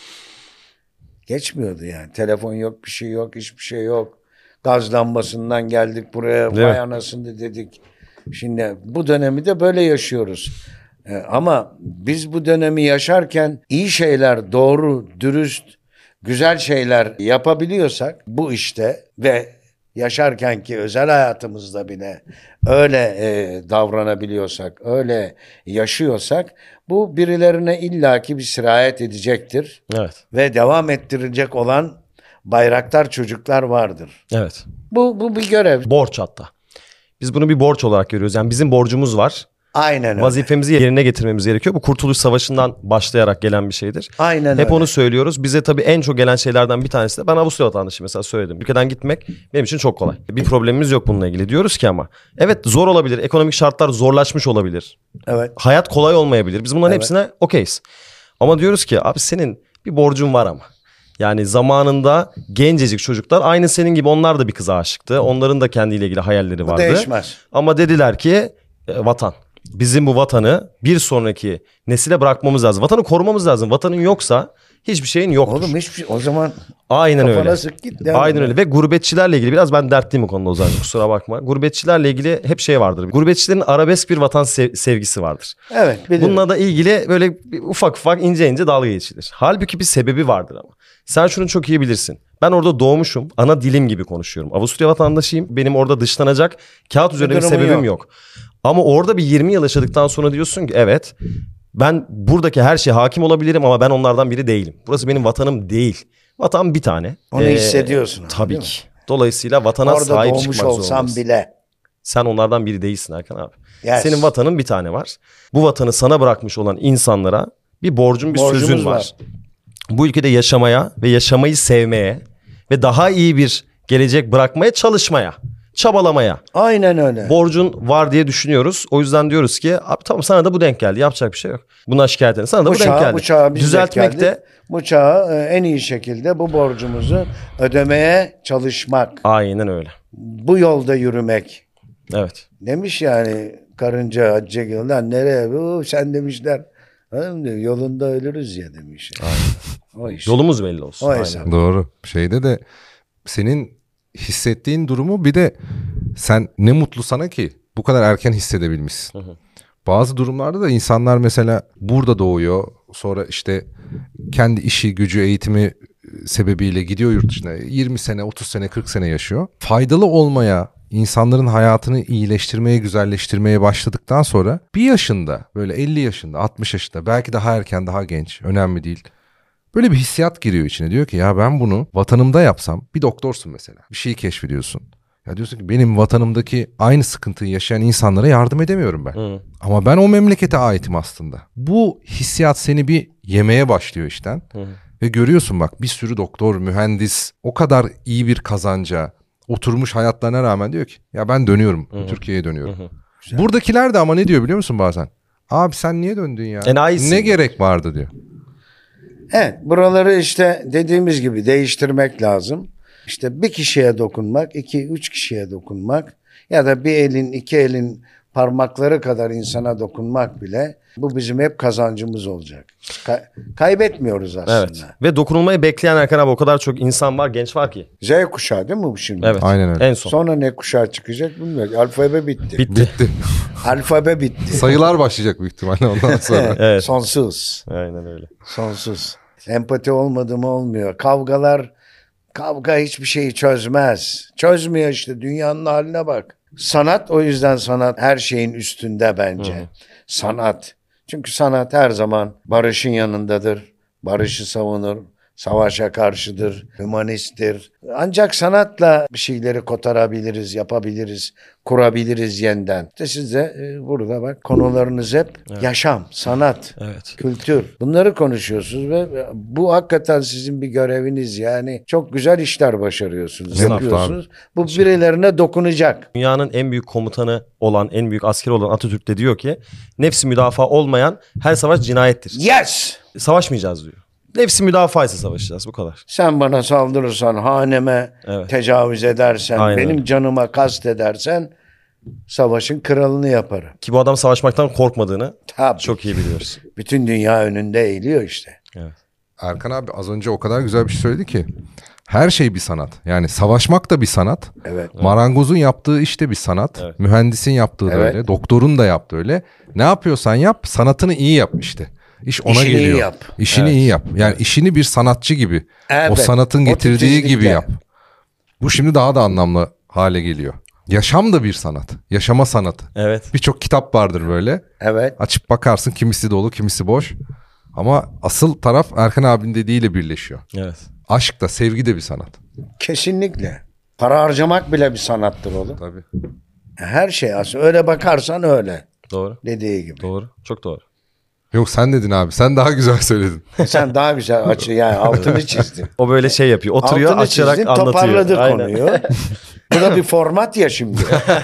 Geçmiyordu yani. Telefon yok, bir şey yok, hiçbir şey yok. Gaz lambasından geldik buraya, Değil vay mi? anasını dedik. Şimdi bu dönemi de böyle yaşıyoruz. Ee, ama biz bu dönemi yaşarken iyi şeyler, doğru, dürüst, güzel şeyler yapabiliyorsak bu işte ve yaşarken ki özel hayatımızda bile öyle e, davranabiliyorsak, öyle yaşıyorsak bu birilerine illaki bir sirayet edecektir. Evet. Ve devam ettirilecek olan bayraktar çocuklar vardır. Evet. Bu, bu bir görev. Borç hatta. Biz bunu bir borç olarak görüyoruz. Yani bizim borcumuz var. Aynen öyle. Vazifemizi yerine getirmemiz gerekiyor. Bu Kurtuluş Savaşı'ndan başlayarak gelen bir şeydir. Aynen Hep öyle. onu söylüyoruz. Bize tabii en çok gelen şeylerden bir tanesi de ben Avusturya vatandaşıyım mesela söyledim. Ülkeden gitmek benim için çok kolay. Bir problemimiz yok bununla ilgili diyoruz ki ama. Evet zor olabilir. Ekonomik şartlar zorlaşmış olabilir. Evet. Hayat kolay olmayabilir. Biz bunların Evet. hepsine okeyiz. Ama diyoruz ki abi senin bir borcun var ama. Yani zamanında gencecik çocuklar aynı senin gibi onlar da bir kıza aşıktı. Onların da kendiyle ilgili hayalleri Bu vardı. değişmez. Ama dediler ki e, vatan. Bizim bu vatanı bir sonraki nesile bırakmamız lazım. Vatanı korumamız lazım. Vatanın yoksa hiçbir şeyin yoktur. Oğlum hiçbir şey. O zaman Aynen kafana öyle. sık git. devam Aynen et. öyle ve gurbetçilerle ilgili biraz ben dertliyim bu konuda o zaman kusura bakma. Gurbetçilerle ilgili hep şey vardır. Gurbetçilerin arabesk bir vatan sev- sevgisi vardır. Evet bilirim. Bununla da ilgili böyle bir ufak ufak ince ince dalga geçilir. Halbuki bir sebebi vardır ama. Sen şunu çok iyi bilirsin. Ben orada doğmuşum. Ana dilim gibi konuşuyorum. Avusturya vatandaşıyım. Benim orada dışlanacak kağıt üzerinde bir durumun sebebim yok. yok. Ama orada bir yirmi yıl yaşadıktan sonra diyorsun ki evet ben buradaki her şeye hakim olabilirim ama ben onlardan biri değilim. Burası benim vatanım değil. Vatan bir tane. Onu Ee, hissediyorsun ama, Tabii değil ki. Dolayısıyla vatana Orada sahip doğmuş çıkmak olsam zorundasın. bile. Sen onlardan biri değilsin Erkan abi. Yes. Senin vatanın bir tane var. Bu vatanı sana bırakmış olan insanlara bir borcun, bir Borcumuz sözün var. var. Bu ülkede yaşamaya ve yaşamayı sevmeye ve daha iyi bir gelecek bırakmaya çalışmaya, çabalamaya Aynen öyle. borcun var diye düşünüyoruz. O yüzden diyoruz ki abi tamam sana da bu denk geldi. Yapacak bir şey yok. Buna şikayet edin. Sana da bu, bu denk çağa, geldi. bu çağa biz Düzeltmek denk de geldik. Bu çağa e, en iyi şekilde bu borcumuzu ödemeye çalışmak. aynen öyle. Bu yolda yürümek. Evet. Demiş yani karınca hacca gidiyorlar. Nereye? Oo, sen demişler. Hanım diyor, yolunda ölürüz ya demiş. O iş. Yolumuz belli olsun. O Aynen. hesap. Doğru. Şeyde de senin hissettiğin durumu bir de sen ne mutlu sana ki bu kadar erken hissedebilmişsin. Bazı durumlarda da insanlar mesela burada doğuyor. Sonra işte kendi işi, gücü, eğitimi sebebiyle gidiyor yurt dışına. yirmi sene, otuz sene, kırk sene yaşıyor. Faydalı olmaya, insanların hayatını iyileştirmeye, güzelleştirmeye başladıktan sonra bir yaşında, böyle elli yaşında, altmış yaşında, belki daha erken, daha genç, önemli değil. Böyle bir hissiyat giriyor içine. Diyor ki ya ben bunu vatanımda yapsam, bir doktorsun mesela, bir şeyi keşfediyorsun. Ya diyorsun ki benim vatanımdaki aynı sıkıntıyı yaşayan insanlara yardım edemiyorum ben. Hı. Ama ben o memlekete aitim aslında. Bu hissiyat seni bir yemeye başlıyor işten. Hı. Ve görüyorsun bak bir sürü doktor, mühendis o kadar iyi bir kazanca oturmuş hayatlarına rağmen diyor ki ya ben dönüyorum, Hı. Türkiye'ye dönüyorum. Hı. Buradakiler de ama ne diyor biliyor musun bazen? Abi sen niye döndün ya? Enayisin. Ne gerek vardı diyor. Evet, buraları işte dediğimiz gibi değiştirmek lazım. İşte bir kişiye dokunmak, iki, üç kişiye dokunmak ya da bir elin, iki elin parmakları kadar insana dokunmak bile bu bizim hep kazancımız olacak. Kay- kaybetmiyoruz aslında. Evet. Ve dokunulmayı bekleyen Erkan abi o kadar çok insan var, genç var ki. Z kuşağı değil mi bu şimdi? Evet. Aynen öyle. En son. Sonra ne kuşağı çıkacak bilmiyorum. Alfabe bitti. Bitti. Bitti. Alfabe bitti. Sayılar başlayacak büyük ihtimalle ondan sonra. Evet. Sonsuz. Aynen öyle. Sonsuz. Empati olmadı mı olmuyor. Kavgalar, kavga hiçbir şeyi çözmez. Çözmüyor işte, dünyanın haline bak. Sanat, o yüzden sanat her şeyin üstünde bence. Hı. Sanat. Çünkü sanat her zaman barışın yanındadır. Barışı savunur. Savaşa karşıdır. Hümanisttir. Ancak sanatla bir şeyleri kotarabiliriz, yapabiliriz, kurabiliriz yeniden. İşte siz de e, burada bak konularınız hep yaşam, sanat, Evet. kültür. Bunları konuşuyorsunuz ve bu hakikaten sizin bir göreviniz. Yani çok güzel işler başarıyorsunuz, Estağfurullah yapıyorsunuz. Bu birilerine dokunacak. Dünyanın en büyük komutanı olan, en büyük askeri olan Atatürk de diyor ki nefsi müdafaa olmayan her savaş cinayettir. Yes! Savaşmayacağız diyor. Nefsi müdafaa ise savaşacağız, bu kadar. Sen bana saldırırsan, haneme Evet. tecavüz edersen, Aynen benim öyle. canıma kast edersen savaşın kralını yaparım. Ki bu adam savaşmaktan korkmadığını Tabii. çok iyi biliyoruz. Bütün dünya önünde eğiliyor işte. Evet. Erkan abi az önce o kadar güzel bir şey söyledi ki. Her şey bir sanat. Yani savaşmak da bir sanat. Evet. Marangozun yaptığı iş de bir sanat. Evet. Mühendisin yaptığı da Evet. öyle. Doktorun da yaptığı öyle. Ne yapıyorsan yap, sanatını iyi yap işte. İş ona İşini iyi geliyor. yap. İşini iyi yap. Yani işini bir sanatçı gibi. Evet. O sanatın O getirdiği titizlikle. gibi yap. Bu şimdi daha da anlamlı hale geliyor. Yaşam da bir sanat. Yaşama sanatı. Evet. Birçok kitap vardır böyle. Evet. Açıp bakarsın, kimisi dolu, kimisi boş. Ama asıl taraf Erkan abinin dediğiyle birleşiyor. Evet. Aşk da, sevgi de bir sanat. Kesinlikle. Para harcamak bile bir sanattır oğlum. Tabii. Her şey aslında. Öyle bakarsan öyle. Doğru. Dediği gibi. Doğru. Çok doğru. Yok sen dedin abi. Sen daha güzel söyledin. Sen daha güzel açı yani altını çizdin. O böyle şey yapıyor. Oturuyor, Altını açarak çizdin, anlatıyor. toparladı Aynen. konuyu. Bu da bir format ya şimdi.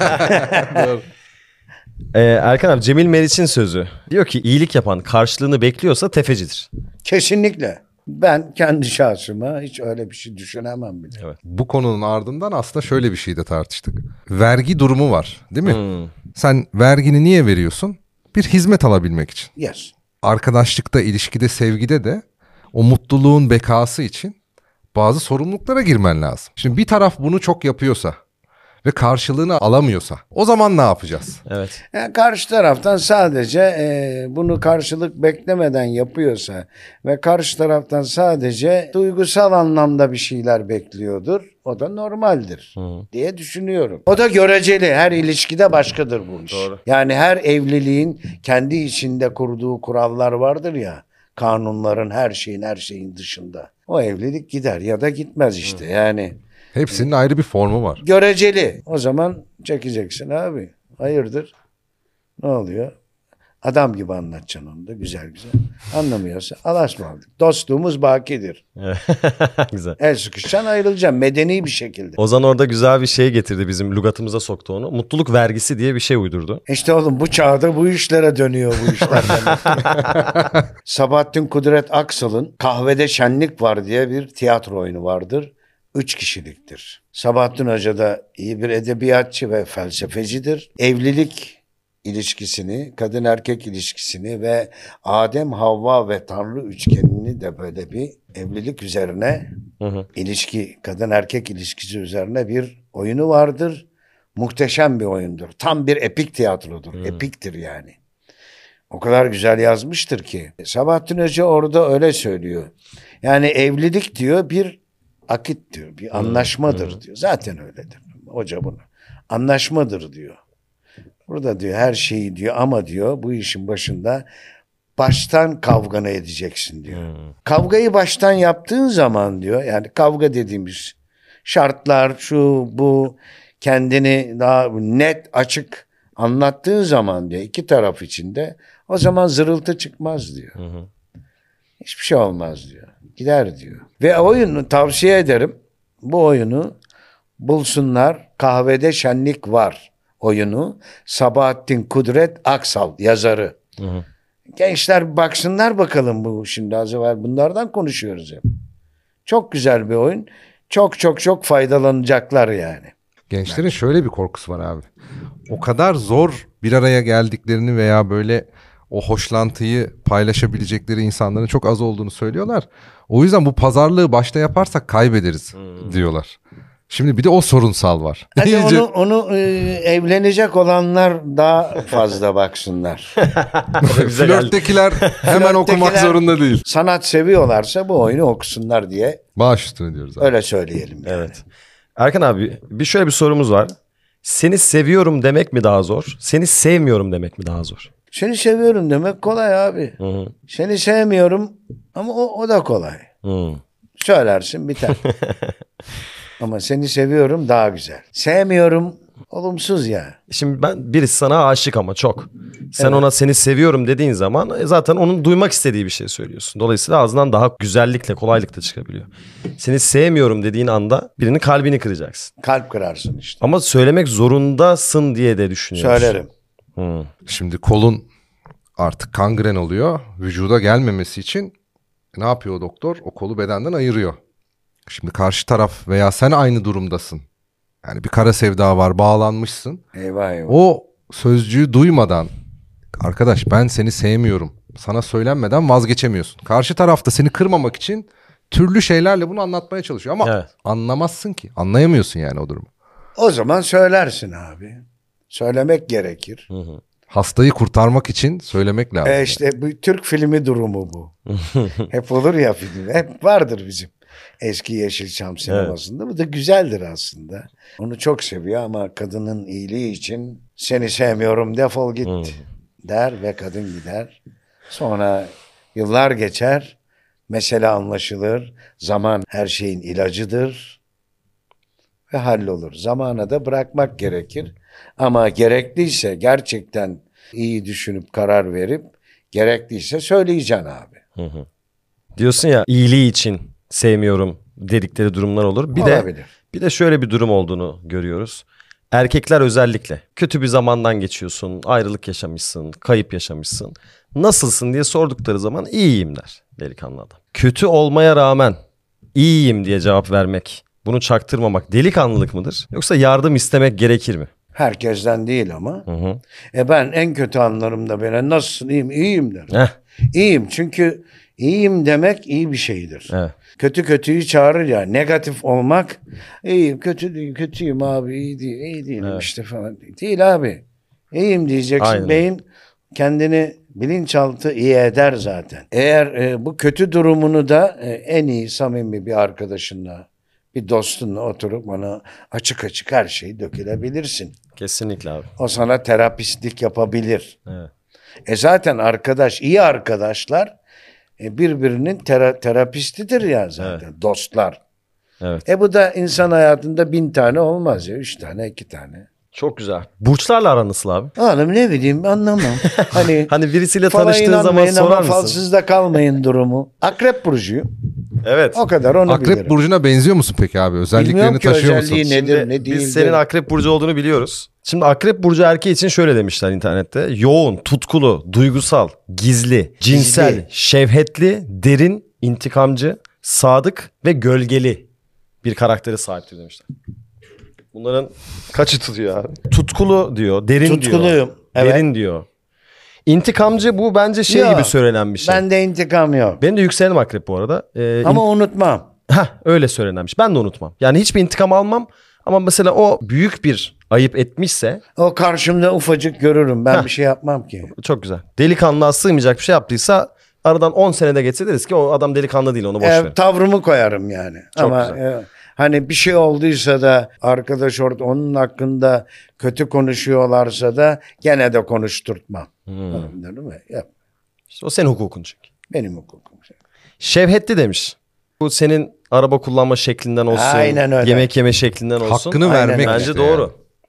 Ee, Erkan abi, Cemil Meriç'in sözü. Diyor ki iyilik yapan karşılığını bekliyorsa tefecidir. Kesinlikle. Ben kendi şahsıma hiç öyle bir şey düşünemem bile. Evet. Bu konunun ardından aslında şöyle bir şey de tartıştık. Vergi durumu var, değil mi? Hmm. Sen vergini niye veriyorsun? Bir hizmet alabilmek için. Yes. Arkadaşlıkta, ilişkide, sevgide de o mutluluğun bekası için bazı sorumluluklara girmen lazım. Şimdi bir taraf bunu çok yapıyorsa ve karşılığını alamıyorsa o zaman ne yapacağız? Evet. Yani karşı taraftan sadece e, bunu karşılık beklemeden yapıyorsa ve karşı taraftan sadece duygusal anlamda bir şeyler bekliyordur, o da normaldir Hı. diye düşünüyorum. O da göreceli. Her ilişkide başkadır bu iş. Doğru. Yani her evliliğin kendi içinde kurduğu kurallar vardır ya. Kanunların, her şeyin her şeyin dışında. O evlilik gider ya da gitmez işte. Yani Hepsinin ayrı bir formu var. göreceli. O zaman çekeceksin abi. Hayırdır? Ne oluyor? Adam gibi anlatacaksın onu da güzel güzel. Anlamıyorsa Allah'a ısmarladık. Dostluğumuz bakidir. Güzel. El sıkışacaksın, ayrılacaksın. Medeni bir şekilde. Ozan orada güzel bir şey getirdi, bizim lügatımıza soktu onu. Mutluluk vergisi diye bir şey uydurdu. İşte oğlum bu çağda bu işlere dönüyor bu işler. Sabahattin Kudret Aksal'ın Kahvede Şenlik Var diye bir tiyatro oyunu vardır. Üç kişiliktir. Sabahattin Hoca da iyi bir edebiyatçı ve felsefecidir. Evlilik ilişkisini, kadın erkek ilişkisini ve Adem, Havva ve Tanrı üçgenini de böyle bir evlilik üzerine, Hı hı. ilişki, kadın erkek ilişkisi üzerine bir oyunu vardır. Muhteşem bir oyundur. Tam bir epik tiyatrodur. Epiktir yani. O kadar güzel yazmıştır ki. Sabahattin Hoca orada öyle söylüyor. Yani evlilik diyor bir akit diyor. Bir anlaşmadır diyor. Zaten öyledir. Hoca bunu. Anlaşmadır diyor. Burada diyor her şeyi diyor ama diyor bu işin başında baştan kavganı edeceksin diyor. Hmm. Kavgayı baştan yaptığın zaman diyor, yani kavga dediğimiz şartlar şu bu kendini daha net açık anlattığın zaman diyor iki taraf içinde, o zaman zırıltı çıkmaz diyor. Hı hı. Hiçbir şey olmaz diyor. Gider diyor. Ve oyunu tavsiye ederim. Bu oyunu bulsunlar. Kahvede Şenlik Var oyunu. Sabahattin Kudret Aksal yazarı. Hı hı. Gençler baksınlar bakalım, bu şimdi az evvel bunlardan konuşuyoruz hep. Çok güzel bir oyun. Çok çok çok faydalanacaklar yani. Gençlerin şöyle bir korkusu var abi. O kadar zor bir araya geldiklerini veya böyle o hoşlantıyı paylaşabilecekleri insanların çok az olduğunu söylüyorlar. O yüzden bu pazarlığı başta yaparsak kaybederiz Hmm. diyorlar. Şimdi bir de o sorunsal var. Hadi İyice- onu, onu e, evlenecek olanlar daha fazla baksınlar. Bize geldi. Flörttekiler hemen okumak Flörttekiler- zorunda değil. Sanat seviyorlarsa bu oyunu okusunlar diye Baş üstüne diyoruz abi. öyle söyleyelim. Yani. Evet. Erkan abi bir şöyle bir sorumuz var. Seni seviyorum demek mi daha zor? Seni sevmiyorum demek mi daha zor? Seni seviyorum demek kolay abi. Hı hı. Seni sevmiyorum ama o, o da kolay. Hı. Söylersin biter. Ama seni seviyorum daha güzel. Sevmiyorum olumsuz ya. Şimdi ben birisi sana aşık ama çok. Sen Evet. ona seni seviyorum dediğin zaman e, zaten onun duymak istediği bir şey söylüyorsun. Dolayısıyla ağzından daha güzellikle, kolaylıkla çıkabiliyor. Seni sevmiyorum dediğin anda birinin kalbini kıracaksın. Kalp kırarsın işte. Ama söylemek zorundasın diye de düşünüyorum. Söylerim. Hı. Şimdi kolun artık kangren oluyor. Vücuda gelmemesi için ne yapıyor o doktor? O kolu bedenden ayırıyor. Şimdi karşı taraf veya sen aynı durumdasın. Yani bir kara sevda var, bağlanmışsın. Eyvah eyvah. O sözcüğü duymadan arkadaş ben seni sevmiyorum. Sana söylenmeden vazgeçemiyorsun. Karşı tarafta seni kırmamak için türlü şeylerle bunu anlatmaya çalışıyor. Ama Evet. anlamazsın ki. Anlayamıyorsun yani o durumu. O zaman söylersin abi. Söylemek gerekir. Hı hı. Hastayı kurtarmak için söylemek lazım. E işte bu Türk filmi durumu bu. Hep olur ya film. Hep vardır bizim eski Yeşilçam sinemasında. Bu da güzeldir aslında. Onu çok seviyor ama kadının iyiliği için seni sevmiyorum defol git Hmm. der ve kadın gider. Sonra yıllar geçer. Mesele anlaşılır. Zaman her şeyin ilacıdır. Ve hallolur. Zamana da bırakmak gerekir. Ama gerekliyse gerçekten iyi düşünüp karar verip gerekliyse söyleyeceksin abi. Hı hı. Diyorsun ya iyiliği için sevmiyorum dedikleri durumlar olur. Bir de Olabilir. bir de şöyle bir durum olduğunu görüyoruz. Erkekler özellikle kötü bir zamandan geçiyorsun, ayrılık yaşamışsın, kayıp yaşamışsın. Nasılsın diye sordukları zaman iyiyim der delikanlı adam. Kötü olmaya rağmen iyiyim diye cevap vermek, bunu çaktırmamak delikanlılık mıdır? Yoksa yardım istemek gerekir mi? Herkesten değil ama. Hı hı. E ben en kötü anlarımda böyle nasılsın iyiyim iyiyim derim. Heh, İyiyim çünkü iyiyim demek iyi bir şeydir. evet. Kötü kötüyü çağırır ya. Negatif olmak iyiyim kötü değil kötüyüm abi iyi değil iyi değilim Evet. işte falan. Değil abi. İyiyim diyeceksin. Aynen. Beyin kendini bilinçaltı iyi eder zaten. Eğer e, bu kötü durumunu da e, en iyi samimi bir arkadaşınla bir dostunla oturup ona açık açık her şeyi dökülebilirsin. Kesinlikle abi. O sana terapistlik yapabilir. Evet. E zaten arkadaş, iyi arkadaşlar e, birbirinin tera- terapistidir ya zaten. Dostlar. Evet. E bu da insan hayatında bin tane olmaz ya. Üç tane, iki tane. Çok güzel. Burçlarla aran nasıl abi? Oğlum ne bileyim anlamam. Hani, Hani birisiyle fala tanıştığın zaman inanmayın sorar ama mısın? falsızda kalmayın durumu. Akrep burcuyum. Evet. O kadar onu Akrep bilirim. burcuna benziyor musun peki abi? Özelliklerini Bilmiyorum ki taşıyor özelliği musun? nedir Şimdi ne değildir. biz senin akrep burcu olduğunu biliyoruz. Şimdi akrep burcu erkeği için şöyle demişler internette. Yoğun, tutkulu, duygusal, gizli, cinsel, Gizli. şevhetli, derin, intikamcı, sadık ve gölgeli bir karaktere sahiptir demişler. Bunların kaçı tutuyor abi? Tutkulu diyor, derin diyor. Tutkuluyum, evet. Derin diyor. İntikamcı bu bence şey Yok, gibi söylenen bir şey. Bende intikam yok. Benim de yükselenim akrep bu arada. Ee, Ama unutmam. Heh, öyle söylenmiş. Ben de unutmam. Yani hiçbir intikam almam ama mesela o büyük bir ayıp etmişse O karşımda ufacık görürüm. Ben Heh. bir şey yapmam ki. çok güzel. Delikanlığa sığmayacak bir şey yaptıysa aradan on senede geçse deriz ki o adam delikanlı değil onu boş E, ver. tavrımı koyarım yani. Çok Ama güzel. e, hani bir şey olduysa da arkadaş orada onun hakkında kötü konuşuyorlarsa da gene de konuşturtmam. Hmm. Değil mi? Yap. İşte o senin hukukun çünkü. Benim hukukum. Şevhetli demiş. Bu senin araba kullanma şeklinden olsun. Aynen öyle. Yemek yeme şeklinden olsun. Hakkını Aynen vermek öyle. Bence işte doğru. yani.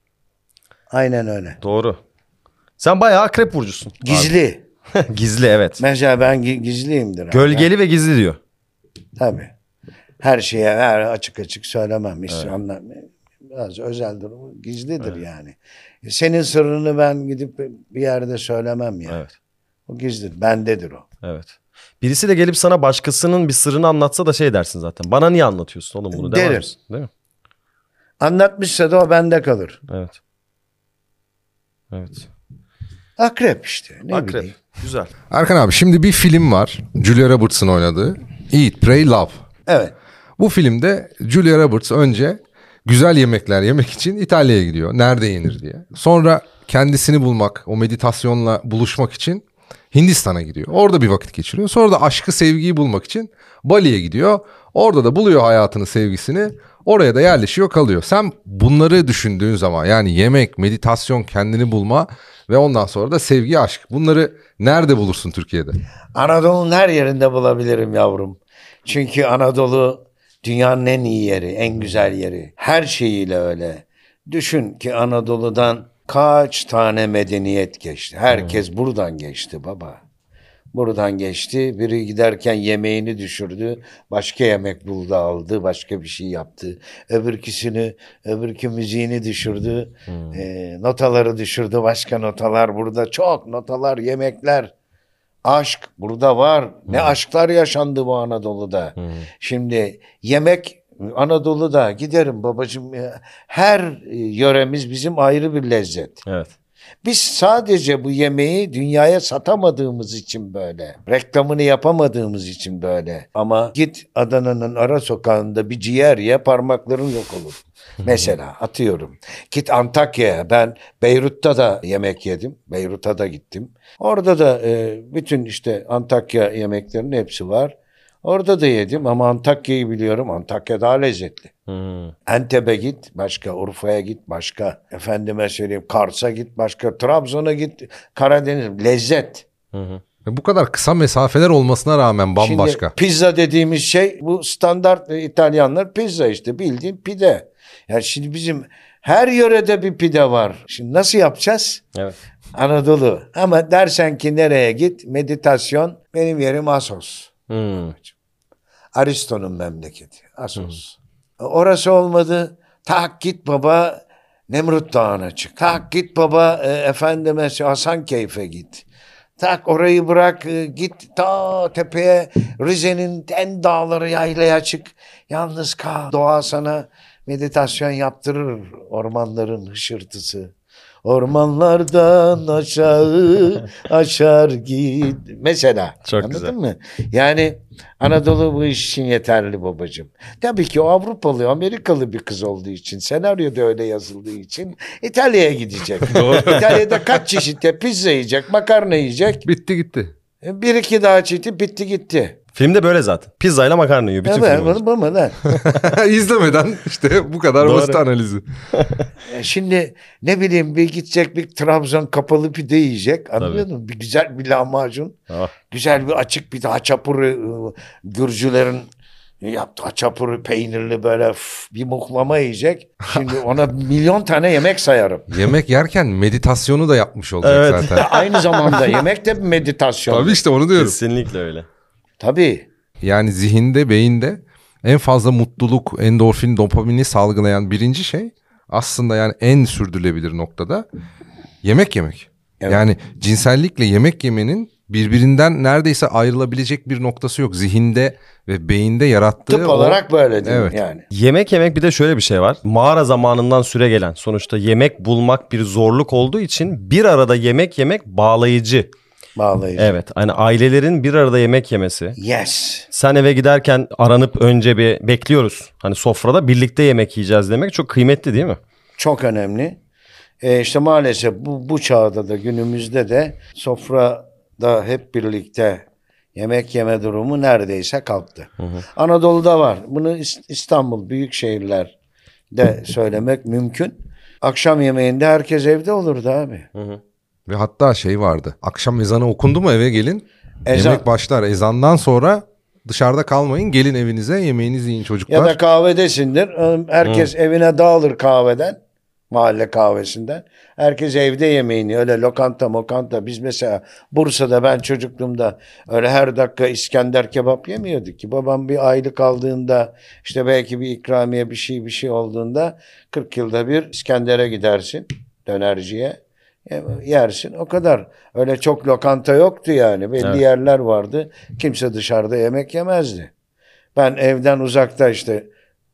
Aynen öyle. Doğru. Sen bayağı akrep burcusun. Gizli. Abi. Gizli evet. Mesela ben gi- gizliyimdir. abi. Gölgeli ve gizli diyor. Tabii. Her şeye her açık açık söylemem. İşte anlam- biraz özel durumu gizlidir yani. E, Senin sırrını ben gidip bir yerde söylemem ya. Evet. O gizlidir. Bendedir o. Evet. Birisi de gelip sana başkasının bir sırrını anlatsa da şey dersin zaten. Bana niye anlatıyorsun oğlum bunu demez Derim. misin? Değil mi? Anlatmışsa da o bende kalır. Evet. Evet. Akrep işte. Ne Akrep. bileyim. Güzel. Erkan abi şimdi bir film var. Julia Roberts'ın oynadığı. Eat, Pray, Love. Evet. Bu filmde Julia Roberts önce güzel yemekler yemek için İtalya'ya gidiyor. Nerede yenir diye. Sonra kendisini bulmak, o meditasyonla buluşmak için Hindistan'a gidiyor. Orada bir vakit geçiriyor. Sonra da aşkı, sevgiyi bulmak için Bali'ye gidiyor. Orada da buluyor hayatını, sevgisini. Oraya da yerleşiyor, kalıyor. Sen bunları düşündüğün zaman yani yemek, meditasyon, kendini bulma ve ondan sonra da sevgi, aşk. Bunları nerede bulursun Türkiye'de? Anadolu'nun her yerinde bulabilirim yavrum. Çünkü Anadolu dünyanın en iyi yeri, en güzel yeri. Her şeyiyle öyle. Düşün ki Anadolu'dan kaç tane medeniyet geçti. Herkes hmm. buradan geçti baba. Buradan geçti. Biri giderken yemeğini düşürdü. Başka yemek buldu, aldı. Başka bir şey yaptı. Öbürküsünü, öbürkü müziğini düşürdü. Hmm. E, notaları düşürdü. Başka notalar burada. Çok notalar, yemekler. Aşk burada var. Ne hmm. aşklar yaşandı bu Anadolu'da. Hmm. Şimdi yemek Anadolu'da giderim babacığım. Her yöremiz bizim ayrı bir lezzet. Evet. Biz sadece bu yemeği dünyaya satamadığımız için böyle. Reklamını yapamadığımız için böyle. Ama git Adana'nın ara sokağında bir ciğer ye, parmakların yok olur. Mesela atıyorum. Git Antakya'ya. Ben Beyrut'ta da yemek yedim. Beyrut'a da gittim. Orada da e, bütün işte Antakya yemeklerinin hepsi var. Orada da yedim ama Antakya'yı biliyorum. Antakya daha lezzetli. Hmm. Antep'e git, başka Urfa'ya git, başka efendime söyleyeyim Kars'a git, başka Trabzon'a git, Karadeniz lezzet. Hı hı. Bu kadar kısa mesafeler olmasına rağmen bambaşka. Şimdi pizza dediğimiz şey bu standart İtalyanlar pizza işte bildiğin pide. Yani şimdi bizim her yörede bir pide var. Şimdi nasıl yapacağız? Evet. Anadolu. Ama dersen ki nereye git? Meditasyon. Benim yerim Assos. Hmm. Aristo'nun memleketi. Assos. Hmm. Orası olmadı. Tak git baba Nemrut Dağı'na çık. Tak git baba e, efendime Hasankeyf'e git. Tak orayı bırak e, git ta tepeye Rize'nin en dağları yaylaya çık. Yalnız kal. Doğa sana meditasyon yaptırır. Ormanların hışırtısı. Ormanlardan aşağı aşar git. Mesela. Çok anladın güzel. mı? Yani Anadolu bu iş için yeterli babacığım. Tabii ki o Avrupalı, Amerikalı bir kız olduğu için, senaryoda öyle yazıldığı için İtalya'ya gidecek. İtalya'da kaç çeşit pizza yiyecek, makarna yiyecek. Bitti gitti. Bir iki daha çeşit bitti gitti. Filmde böyle zaten. Pizzayla makarna yiyor. Bütün Evet, film boyunca. bu mu lan? İzlemeden işte bu kadar Doğru. basit analizi. Şimdi ne bileyim bir gidecek bir Trabzon kapalı pide yiyecek. Anlıyor musun? Bir güzel bir lahmacun. Ah. Güzel bir açık bir de haçapuri Gürcülerin yaptığı haçapuri peynirli böyle üf, bir muhlama yiyecek. Şimdi ona milyon tane yemek sayarım. Yemek yerken meditasyonu da yapmış olacak Evet. zaten. Aynı zamanda yemek de bir meditasyon. Tabii işte onu diyorum. Kesinlikle öyle. Tabii. Yani zihinde, beyinde en fazla mutluluk, endorfin, dopamini salgılayan birinci şey aslında yani en sürdürülebilir noktada yemek yemek. Evet. Yani cinsellikle yemek yemenin birbirinden neredeyse ayrılabilecek bir noktası yok. Zihinde ve beyinde yarattığı Tıp o... olarak böyle değil mi Evet. yani? Yemek yemek bir de şöyle bir şey var. Mağara zamanından süre gelen sonuçta yemek bulmak bir zorluk olduğu için bir arada yemek yemek bağlayıcı. Bağlayıcı. Evet, hani ailelerin bir arada yemek yemesi. Yes. Sen eve giderken aranıp önce bir bekliyoruz. Hani sofrada birlikte yemek yiyeceğiz demek çok kıymetli değil mi? Çok önemli. E işte maalesef bu, bu çağda da günümüzde de sofrada hep birlikte yemek yeme durumu neredeyse kalktı. Hı hı. Anadolu'da var. Bunu İstanbul, büyük şehirlerde söylemek mümkün. Akşam yemeğinde herkes evde olurdu abi. Hı hı. Ve hatta şey vardı. Akşam ezanı okundu mu eve gelin. Ezan. Yemek başlar. Ezandan sonra dışarıda kalmayın. Gelin evinize yemeğinizi yiyin çocuklar. Ya da kahvedesindir. Herkes Hı. evine dağılır kahveden. Mahalle kahvesinden. Herkes evde yemeğini öyle lokanta mokanta. Biz mesela Bursa'da ben çocukluğumda öyle her dakika İskender kebap yemiyorduk ki. Babam bir aylık aldığında işte belki bir ikramiye bir şey bir şey olduğunda kırk yılda bir İskender'e gidersin dönerciye. Yersin o kadar. Öyle çok lokanta yoktu yani. Belli evet. yerler vardı. Kimse dışarıda yemek yemezdi. Ben evden uzakta işte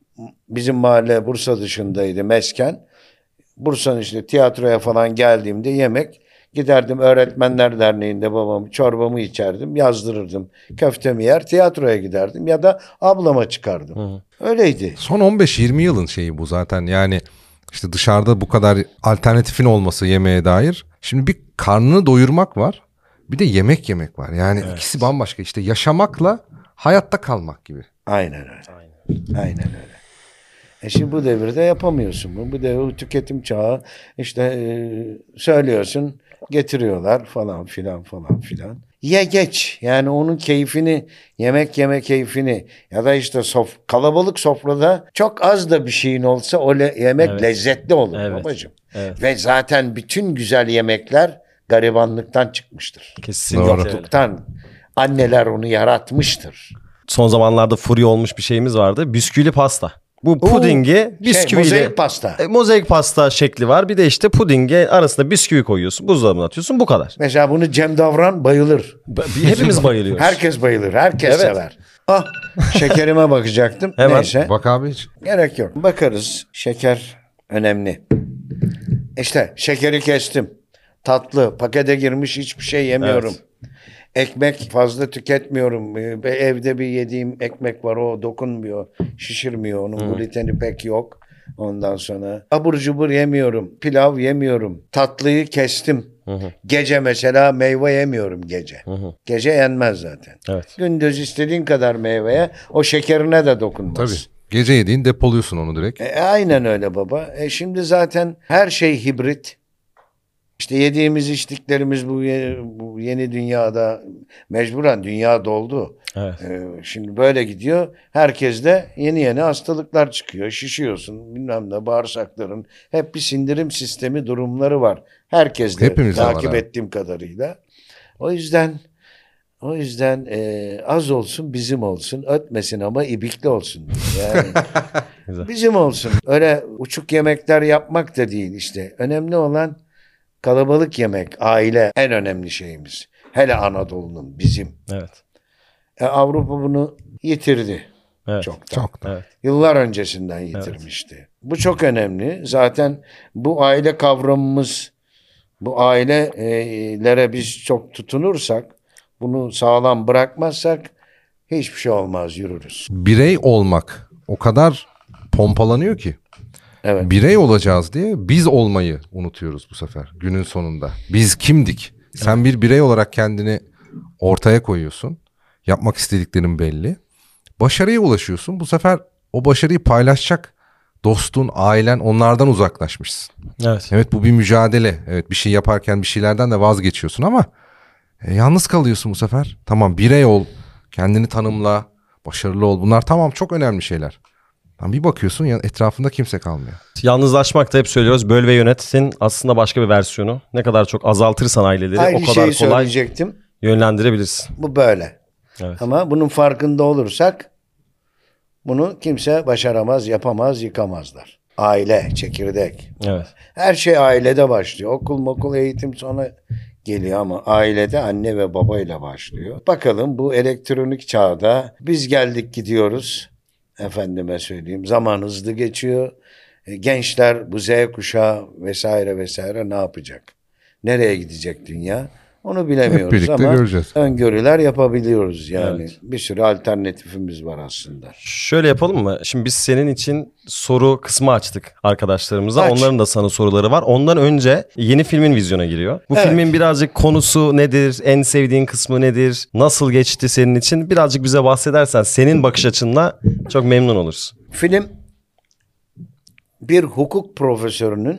bizim mahalle Bursa dışındaydı mesken. Bursa'nın işte tiyatroya falan geldiğimde yemek Giderdim Öğretmenler Derneği'nde babamı, çorbamı içerdim, yazdırırdım. Köftemi yer, tiyatroya giderdim ya da ablama çıkardım. Hı. Öyleydi. Son on beş yirmi yılın şeyi bu zaten. Yani işte dışarıda bu kadar alternatifin olması yemeğe dair. Şimdi bir karnını doyurmak var. Bir de yemek yemek var. Yani evet. ikisi bambaşka. İşte yaşamakla hayatta kalmak gibi. Aynen öyle. Aynen, Aynen öyle. E şimdi bu devirde yapamıyorsun bunu. Bu devir tüketim çağı. İşte e, söylüyorsun, getiriyorlar falan filan falan filan. Ye geç. Yani onun keyfini, yemek yeme keyfini ya da işte sof, kalabalık sofrada çok az da bir şeyin olsa o le, yemek evet. lezzetli olur evet. babacığım. Evet. Ve zaten bütün güzel yemekler garibanlıktan çıkmıştır. Kesinlikle. Yokluktan. Anneler onu yaratmıştır. Son zamanlarda furya olmuş bir şeyimiz vardı. Bisküvili pasta. Bu pudingi bisküviyle... Şey, mozaik pasta. E, mozaik pasta şekli var. Bir de işte pudinge arasında bisküvi koyuyorsun. Buzdolabına atıyorsun. Bu kadar. Mesela bunu Cem Davran bayılır. Hepimiz bayılıyoruz. Herkes bayılır. Herkes evet. sever. Ah, şekerime bakacaktım. Hemen. Neyse. Bak abi hiç. Gerek yok. Bakarız. Şeker önemli. İşte şekeri kestim. Tatlı. Pakete girmiş hiçbir şey yemiyorum. Evet. Ekmek fazla tüketmiyorum. Evde bir yediğim ekmek var, o dokunmuyor, şişirmiyor. Onun hmm. gluteni pek yok. Ondan sonra abur cubur yemiyorum. Pilav yemiyorum. Tatlıyı kestim. Hı hı. Gece mesela meyve yemiyorum gece. Hı hı. Gece yenmez zaten. Evet. Gündüz istediğin kadar meyveye, o şekerine de dokunmaz. Tabii. Gece yediğin depoluyorsun onu direkt. E, aynen öyle baba. E, şimdi zaten her şey hibrit. İşte yediğimiz içtiklerimiz bu yeni, bu yeni dünyada mecburen dünya doldu. Evet. Ee, şimdi böyle gidiyor. Herkeste yeni yeni hastalıklar çıkıyor. Şişiyorsun bilmem ne, bağırsakların. Hep bir sindirim sistemi durumları var. Herkeste Hepimiz takip ettiğim kadarıyla. O yüzden o yüzden e, az olsun bizim olsun. Ötmesin ama ibikli olsun. Yani bizim olsun. Öyle uçuk yemekler yapmak da değil işte. Önemli olan kalabalık yemek, aile en önemli şeyimiz. Hele Anadolu'nun, bizim. Evet. E, Avrupa bunu yitirdi. Evet. Çoktan. Çok da. Evet. Yıllar öncesinden yitirmişti. Evet. Bu çok önemli. Zaten bu aile kavramımız, bu ailelere biz çok tutunursak, bunu sağlam bırakmazsak hiçbir şey olmaz, yürürüz. Birey olmak o kadar pompalanıyor ki. Evet. Birey olacağız diye biz olmayı unutuyoruz bu sefer günün sonunda. Biz kimdik? Sen evet. bir birey olarak kendini ortaya koyuyorsun. Yapmak istediklerin belli. Başarıya ulaşıyorsun. Bu sefer o başarıyı paylaşacak dostun, ailen, onlardan uzaklaşmışsın. Evet. Evet, bu bir mücadele. Evet, bir şey yaparken bir şeylerden de vazgeçiyorsun ama e, yalnız kalıyorsun bu sefer. Tamam, birey ol, kendini tanımla, başarılı ol. Bunlar tamam, çok önemli şeyler. Bir bakıyorsun ya, etrafında kimse kalmıyor. Yalnızlaşmak da hep söylüyoruz. Böl ve yönetin aslında başka bir versiyonu. Ne kadar çok azaltırsan aileleri Aynı o kadar kolay yönlendirebilirsin. Bu böyle. Evet. Ama bunun farkında olursak bunu kimse başaramaz, yapamaz, yıkamazlar. Aile, çekirdek. Evet. Her şey ailede başlıyor. Okul mokul eğitim sonra geliyor ama ailede anne ve babayla başlıyor. Bakalım bu elektronik çağda biz geldik gidiyoruz. Efendime söyleyeyim, zaman hızlı geçiyor. Gençler, bu Z kuşağı vesaire vesaire ne yapacak? Nereye gidecek dünya? Onu bilemiyoruz ama göreceğiz. Öngörüler yapabiliyoruz yani. Evet. Bir sürü alternatifimiz var aslında. Şöyle yapalım mı? Şimdi biz senin için soru kısmı açtık arkadaşlarımıza. Aç. Onların da sana soruları var. Ondan önce yeni filmin vizyona giriyor. Bu evet. filmin birazcık konusu nedir? En sevdiğin kısmı nedir? Nasıl geçti senin için? Birazcık bize bahsedersen senin bakış açınla çok memnun oluruz. Film bir hukuk profesörünün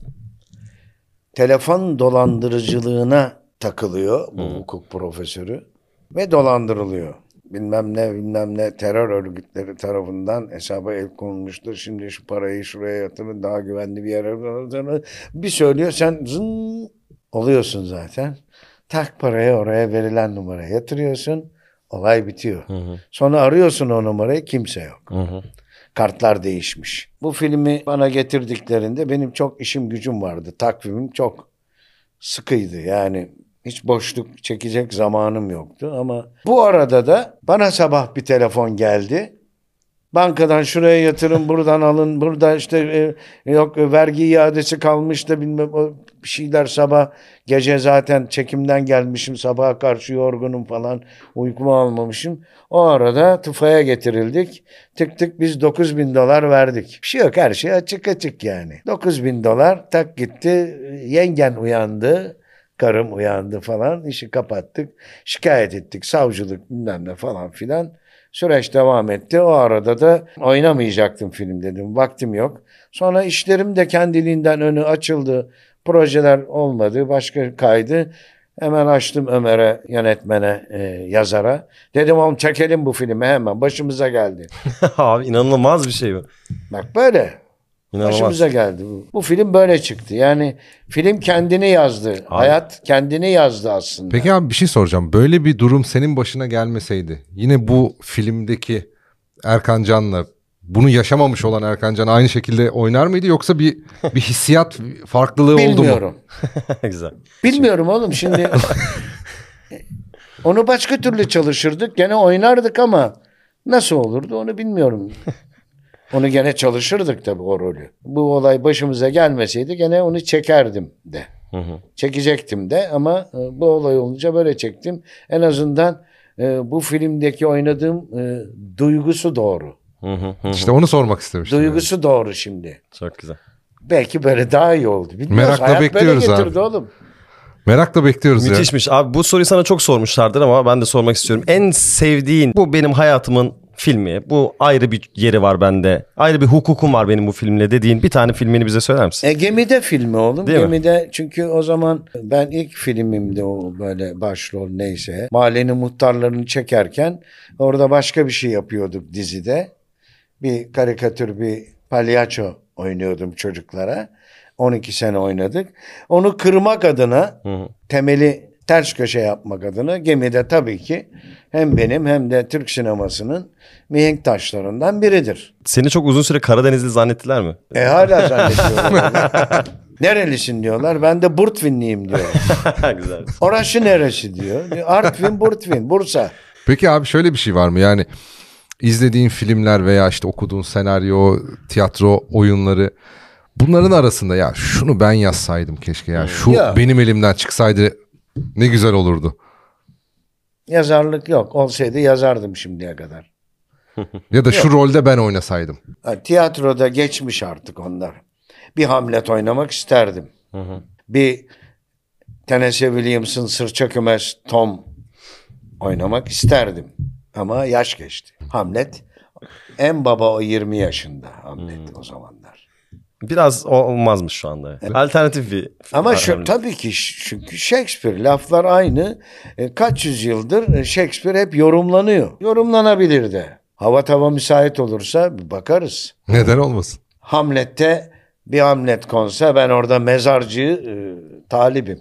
telefon dolandırıcılığına takılıyor bu hmm. hukuk profesörü ve dolandırılıyor. Bilmem ne bilmem ne terör örgütleri tarafından hesaba el konulmuştur. Şimdi şu parayı şuraya yatırın, daha güvenli bir yere yatırın. Bir söylüyor, sen zın oluyorsun zaten. Tak parayı oraya verilen numaraya yatırıyorsun. Olay bitiyor. Hı hı. Sonra arıyorsun o numarayı, kimse yok. Hı hı. Kartlar değişmiş. Bu filmi bana getirdiklerinde benim çok işim gücüm vardı. Takvimim çok sıkıydı yani. Hiç boşluk çekecek zamanım yoktu ama bu arada da bana sabah bir telefon geldi. bankadan şuraya yatırın, buradan alın, burada işte e, yok vergi iadesi kalmış da bilmem o bir şeyler sabah gece zaten çekimden gelmişim sabaha karşı yorgunum falan uykumu almamışım. O arada tufaya getirildik. Tık tık biz dokuz bin dolar verdik. Bir şey yok her şey açık açık yani. dokuz bin dolar tak gitti yengen uyandı. Karım uyandı falan işi kapattık. Şikayet ettik savcılık bilmem ne falan filan. Süreç devam etti. O arada da oynamayacaktım film dedim. Vaktim yok. Sonra işlerim de kendiliğinden önü açıldı. Projeler olmadı. Başka kaydı. Hemen açtım Ömer'e, yönetmene, e, yazara. Dedim oğlum çekelim bu filmi hemen. Başımıza geldi. Abi inanılmaz bir şey bu. Bak böyle. İnanılmaz. Başımıza geldi. Bu, bu film böyle çıktı. Yani film kendini yazdı. Abi. Hayat kendini yazdı aslında. Peki abi bir şey soracağım. Böyle bir durum senin başına gelmeseydi yine bu filmdeki Erkan Can'la bunu yaşamamış olan Erkan Can aynı şekilde oynar mıydı yoksa bir bir hissiyat farklılığı oldu mu? Bilmiyorum. Güzel. Bilmiyorum oğlum şimdi. Onu başka türlü çalışırdık. Gene oynardık ama nasıl olurdu onu bilmiyorum. Onu gene çalışırdık tabii o rolü. Bu olay başımıza gelmeseydi gene onu çekerdim de. Hı hı. Çekecektim de ama e, bu olay olunca böyle çektim. En azından e, bu filmdeki oynadığım e, duygusu doğru. Hı hı hı. İşte onu sormak istemiştim. Duygusu doğru şimdi. Çok güzel. Belki böyle daha iyi oldu. Bilmiyoruz. Merakla Hayat bekliyoruz böyle getirdi abi. oğlum. Merakla bekliyoruz ya. Müthişmiş. Abi bu soruyu sana çok sormuşlardır ama ben de sormak istiyorum. En sevdiğin bu benim hayatımın filmi. Bu ayrı bir yeri var bende. Ayrı bir hukukum var benim bu filmle dediğin bir tane filmini bize söyler misin? E, Gemide filmi oğlum. Değil mi? Gemide çünkü o zaman ben ilk filmimde o böyle başrol neyse mahallenin muhtarlarını çekerken orada başka bir şey yapıyorduk dizide. Bir karikatür bir palyaço oynuyordum çocuklara. on iki sene oynadık. Onu kırmak adına Hı hı. temeli ters köşe yapmak adına Gemide tabii ki hem benim hem de Türk sinemasının mihenk taşlarından biridir. Seni çok uzun süre Karadenizli zannettiler mi? E hala zannediyorlar. Nerelisin diyorlar. Ben de Burtvinliyim diyorum. Güzel. Orası neresi diyor. Artvin, Burtvin, Bursa. Peki abi şöyle bir şey var mı? Yani izlediğin filmler veya işte okuduğun senaryo, tiyatro oyunları bunların arasında ya şunu ben yazsaydım keşke ya. Şu Ya. benim elimden çıksaydı ne güzel olurdu. Yazarlık yok. Olsaydı yazardım şimdiye kadar. Ya da şu rolde ben oynasaydım. Ha, tiyatroda geçmiş artık onlar. Bir Hamlet oynamak isterdim. Bir Tennessee Williams'ın Sırça Kümes Tom oynamak isterdim. Ama yaş geçti. Hamlet en baba o yirmi yaşında Hamlet o zamanlar. Biraz olmazmış şu anda. Alternatif bir... Ama şu, tabii ki çünkü Shakespeare laflar aynı. E, kaç yüzyıldır Shakespeare hep yorumlanıyor. Yorumlanabilir de. Hava tava müsait olursa bir bakarız. Neden olmasın? Hamlet'te bir Hamlet konsa ben orada mezarcı e, talibim.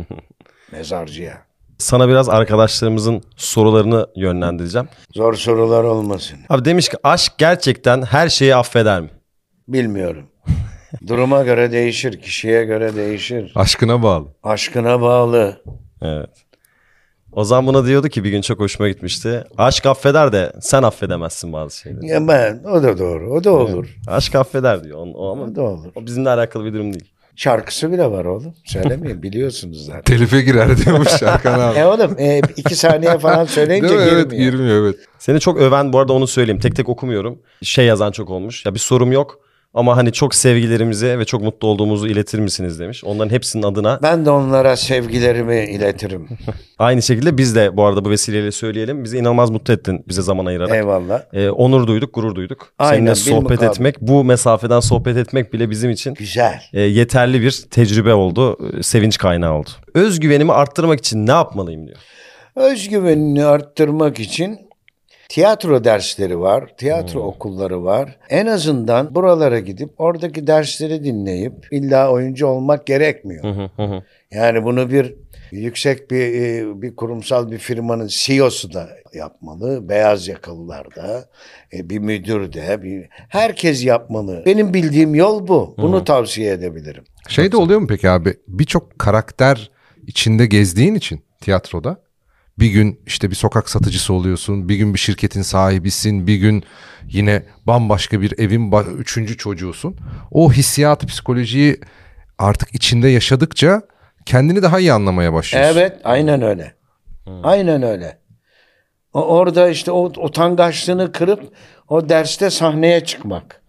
Mezarcıya. Sana biraz arkadaşlarımızın sorularını yönlendireceğim. Zor sorular olmasın. Abi demiş ki aşk gerçekten her şeyi affeder mi? Bilmiyorum. Duruma göre değişir, kişiye göre değişir. Aşkına bağlı. Aşkına bağlı. Evet. Ozan buna diyordu ki bir gün çok hoşuma gitmişti. Aşk affeder de sen affedemezsin bazı şeyleri. Ya ben, o da doğru, o da olur. Aşk affeder diyor. O, o ama O da olur. o bizimle alakalı bir durum değil. Şarkısı bile var oğlum. Söylemeyin, biliyorsunuz zaten. Telife girer diyormuş Şarkan abi. E oğlum e, iki saniye falan söyleyince Değil mi? girmiyor. Evet girmiyor evet. Seni çok öven bu arada onu söyleyeyim. Tek tek okumuyorum. Şey yazan çok olmuş. Ya bir sorum yok ama hani çok sevgilerimizi ve çok mutlu olduğumuzu iletir misiniz demiş. Onların hepsinin adına Ben de onlara sevgilerimi iletirim. aynı şekilde biz de bu arada bu vesileyle söyleyelim. Bizi inanılmaz mutlu ettin bize zaman ayırarak. Eyvallah. Ee, onur duyduk, gurur duyduk. Aynen, Seninle sohbet bilmukabil. etmek, bu mesafeden sohbet etmek bile bizim için Güzel. e, yeterli bir tecrübe oldu. e, Sevinç kaynağı oldu. Özgüvenimi arttırmak için ne yapmalıyım diyor. Özgüvenini arttırmak için tiyatro dersleri var, tiyatro okulları var. En azından buralara gidip oradaki dersleri dinleyip illa oyuncu olmak gerekmiyor. Yani bunu bir yüksek bir e, bir kurumsal bir firmanın C E O'su da yapmalı, beyaz yakalılar da, e, bir müdür de, bir herkes yapmalı. Benim bildiğim yol bu. Bunu tavsiye edebilirim. Şey de oluyor mu peki abi? Birçok karakter içinde gezdiğin için tiyatroda Bir gün işte bir sokak satıcısı oluyorsun, bir gün bir şirketin sahibisin, bir gün yine bambaşka bir evin ba- üçüncü çocuğusun. O hissiyat, psikolojiyi artık içinde yaşadıkça kendini daha iyi anlamaya başlıyorsun. Evet, aynen öyle. Aynen öyle. O, orada işte o utangaçlığını kırıp o derste sahneye çıkmak.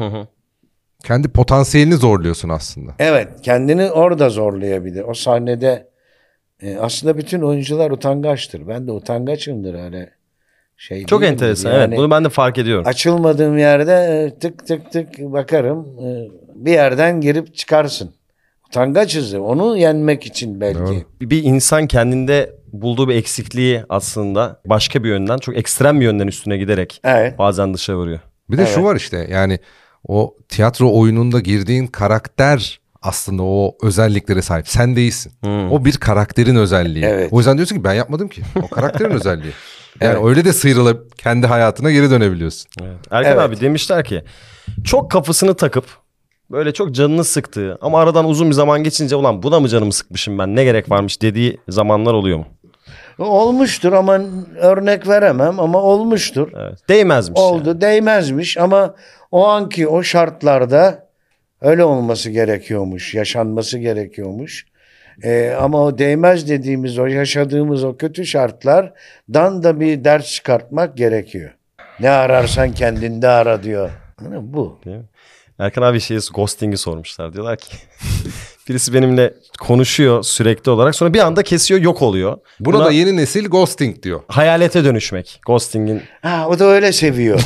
Kendi potansiyelini zorluyorsun aslında. Evet, kendini orada zorlayabilir. O sahnede e, aslında bütün oyuncular utangaçtır. Ben de utangaçımdır öyle şey. Çok değilimdir. enteresan. Yani Evet, bunu ben de fark ediyorum. açılmadığım yerde e, tık tık tık bakarım. E, bir yerden girip çıkarsın. Utangaçız. Onu yenmek için belki. Doğru. Bir insan kendinde bulduğu bir eksikliği aslında başka bir yönden, çok ekstrem bir yönden üstüne giderek Evet. bazen dışa vuruyor. Bir de Evet. şu var işte, yani o tiyatro oyununda girdiğin karakter aslında o özelliklere sahip. Sen değilsin. O bir karakterin özelliği. Evet. O yüzden diyorsun ki ben yapmadım ki. O karakterin özelliği. Yani Evet. öyle de sıyrılıp kendi hayatına geri dönebiliyorsun. Evet. Erkan Evet. abi demişler ki çok kafasını takıp böyle çok canını sıktığı ama aradan uzun bir zaman geçince ulan buna mı canımı sıkmışım ben, ne gerek varmış dediği zamanlar oluyor mu? Olmuştur ama örnek veremem ama olmuştur. Evet. Değmezmiş. Oldu, yani. değmezmiş ama o anki o şartlarda öyle olması gerekiyormuş, yaşanması gerekiyormuş. Ee, ama o değmez dediğimiz, o yaşadığımız o kötü şartlardan da bir ders çıkartmak gerekiyor. Ne ararsan kendinde ara diyor. Yani bu. Değil mi? Erkan abi şeyi, ghosting'i sormuşlar. Diyorlar ki birisi benimle konuşuyor sürekli olarak, sonra bir anda kesiyor, yok oluyor. Buna Buna da yeni nesil ghosting diyor. hayalete dönüşmek. Ghosting'in Ha, o da öyle seviyor.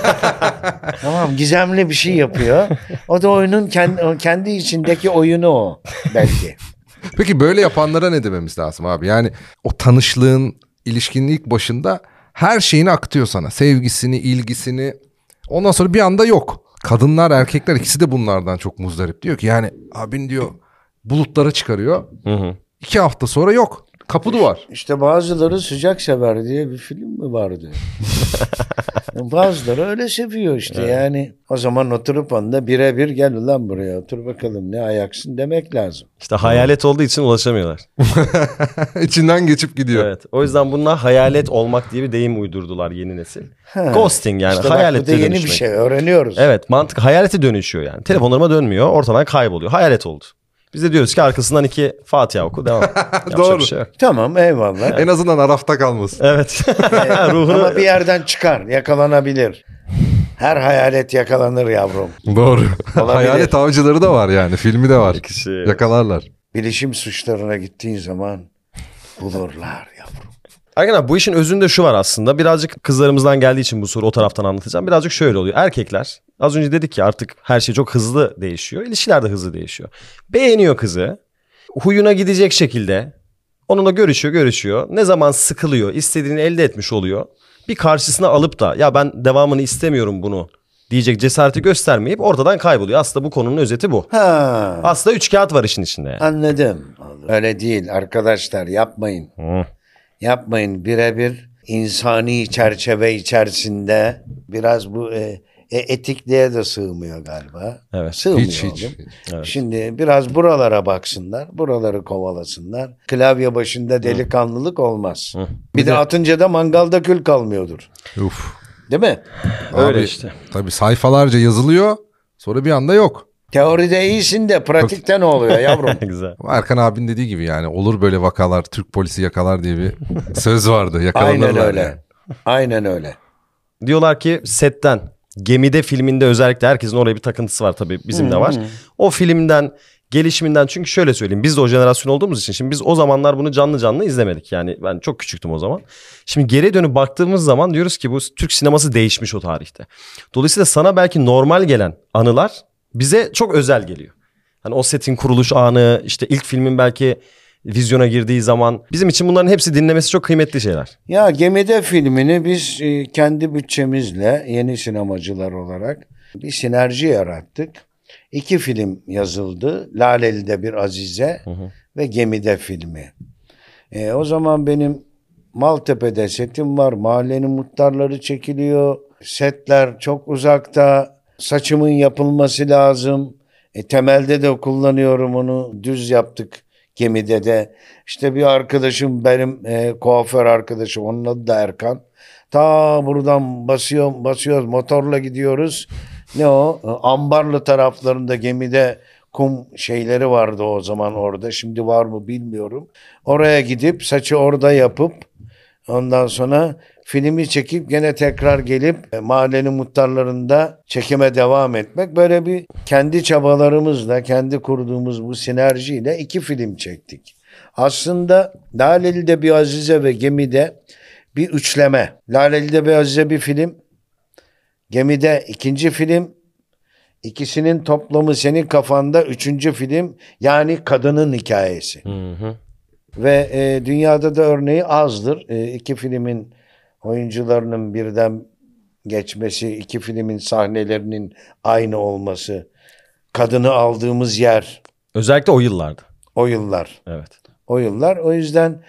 Tamam, gizemli bir şey yapıyor. O da oyunun kendi, kendi içindeki oyunu o belki. Peki böyle yapanlara ne dememiz lazım abi? Yani o tanışlığın, ilişkinin ilk başında her şeyini akıtıyor sana. Sevgisini, ilgisini. Ondan sonra bir anda yok. Kadınlar, erkekler ikisi de bunlardan çok muzdarip. Diyor ki yani abin diyor bulutlara çıkarıyor. Hı hı. İki hafta sonra yok. Kapı duvar. İşte bazıları sıcak sever diye bir film mi vardı? Bazıları öyle seviyor işte yani. O zaman oturup onda birebir gel ulan buraya otur bakalım ne ayaksın demek lazım. İşte hayalet olduğu için ulaşamıyorlar. İçinden geçip gidiyor. Evet. O yüzden bunlar hayalet olmak diye bir deyim uydurdular yeni nesil. Ghosting yani, İşte bak, bu hayalete da yeni dönüşmek. bir şey öğreniyoruz. Evet, mantık hayalete dönüşüyor yani. Telefonlarıma dönmüyor, ortadan kayboluyor. Hayalet oldu. Biz de diyoruz ki arkasından iki Fatiha oku, devam. Yapacak Doğru. bir şey yok. Tamam, eyvallah. En azından arafta kalmasın. Evet. Ruhunu... Ama bir yerden çıkar, yakalanabilir. Her hayalet yakalanır yavrum. Doğru. Hayalet avcıları da var yani. Filmi de var. Kişi... Yakalarlar. Bilişim suçlarına gittiğin zaman bulurlar yavrum. Erkan abi, bu işin özünde şu var aslında. Birazcık kızlarımızdan geldiği için bu soru o taraftan anlatacağım. Birazcık şöyle oluyor. Erkekler, az önce dedik ya, artık her şey çok hızlı değişiyor. İlişkiler de hızlı değişiyor. Beğeniyor kızı. Huyuna gidecek şekilde onunla görüşüyor görüşüyor. Ne zaman sıkılıyor, istediğini elde etmiş oluyor. Bir karşısına alıp da ya ben devamını istemiyorum bunu diyecek cesareti göstermeyip ortadan kayboluyor. Aslında bu konunun özeti bu. Ha, Aslında üç kağıt var işin içinde yani. anladım. Öyle değil arkadaşlar, yapmayın. Hı. Yapmayın, birebir insani çerçeve içerisinde biraz bu e, e, etikliğe de sığmıyor galiba. Evet. Sığmıyor Hiç hiç. oğlum. Evet. Şimdi biraz buralara baksınlar, buraları kovalasınlar. Klavye başında delikanlılık olmaz. Hı. Bir de atınca da mangalda kül kalmıyordur. Uf. Değil mi? Öyle Abi, işte. Tabii sayfalarca yazılıyor. Sonra bir anda yok. Teoride iyisin de pratikte ne oluyor yavrum? Güzel. Ama Erkan abinin dediği gibi yani olur böyle vakalar, Türk polisi yakalar diye bir söz vardı. Yakalanırlar. Aynen öyle. yani. Aynen öyle. Diyorlar ki setten, Gemide filminde özellikle herkesin oraya bir takıntısı var, tabii bizim de var. O filmden, gelişiminden, çünkü şöyle söyleyeyim, biz de o jenerasyon olduğumuz için şimdi biz o zamanlar bunu canlı canlı izlemedik. Yani ben çok küçüktüm o zaman. Şimdi geriye dönüp baktığımız zaman diyoruz ki bu Türk sineması değişmiş o tarihte. Dolayısıyla sana belki normal gelen anılar bize çok özel geliyor. Hani o setin kuruluş anı, işte ilk filmin belki vizyona girdiği zaman, bizim için bunların hepsi dinlemesi çok kıymetli şeyler. Ya Gemide filmini biz e, kendi bütçemizle yeni sinemacılar olarak bir sinerji yarattık. İki film yazıldı. Laleli'de bir Azize Hı hı. ve Gemide filmi. E, o zaman benim Maltepe'de setim var. Mahallenin muhtarları çekiliyor. Setler çok uzakta. Saçımın yapılması lazım. E, temelde de kullanıyorum onu. Düz yaptık Gemide de işte bir arkadaşım benim e, kuaför arkadaşım, onun adı da Erkan. Ta buradan basıyor, basıyoruz motorla gidiyoruz. Ne o? Ambarlı taraflarında gemide kum şeyleri vardı o zaman orada. Şimdi var mı bilmiyorum. Oraya gidip saçı orada yapıp ondan sonra filmi çekip gene tekrar gelip e, mahallenin muhtarlarında çekime devam etmek. Böyle bir kendi çabalarımızla, kendi kurduğumuz bu sinerjiyle iki film çektik. Aslında Laleli'de bir Azize ve Gemi'de bir üçleme. Laleli'de bir Azize bir film, Gemi'de ikinci film, ikisinin toplamı senin kafanda üçüncü film, yani kadının hikayesi. Hı hı. Ve e, dünyada da örneği azdır. E, iki filmin oyuncularının birden geçmesi, iki filmin sahnelerinin aynı olması, kadını aldığımız yer, Özellikle o yıllarda. o yıllar. Evet. O yıllar. O yüzden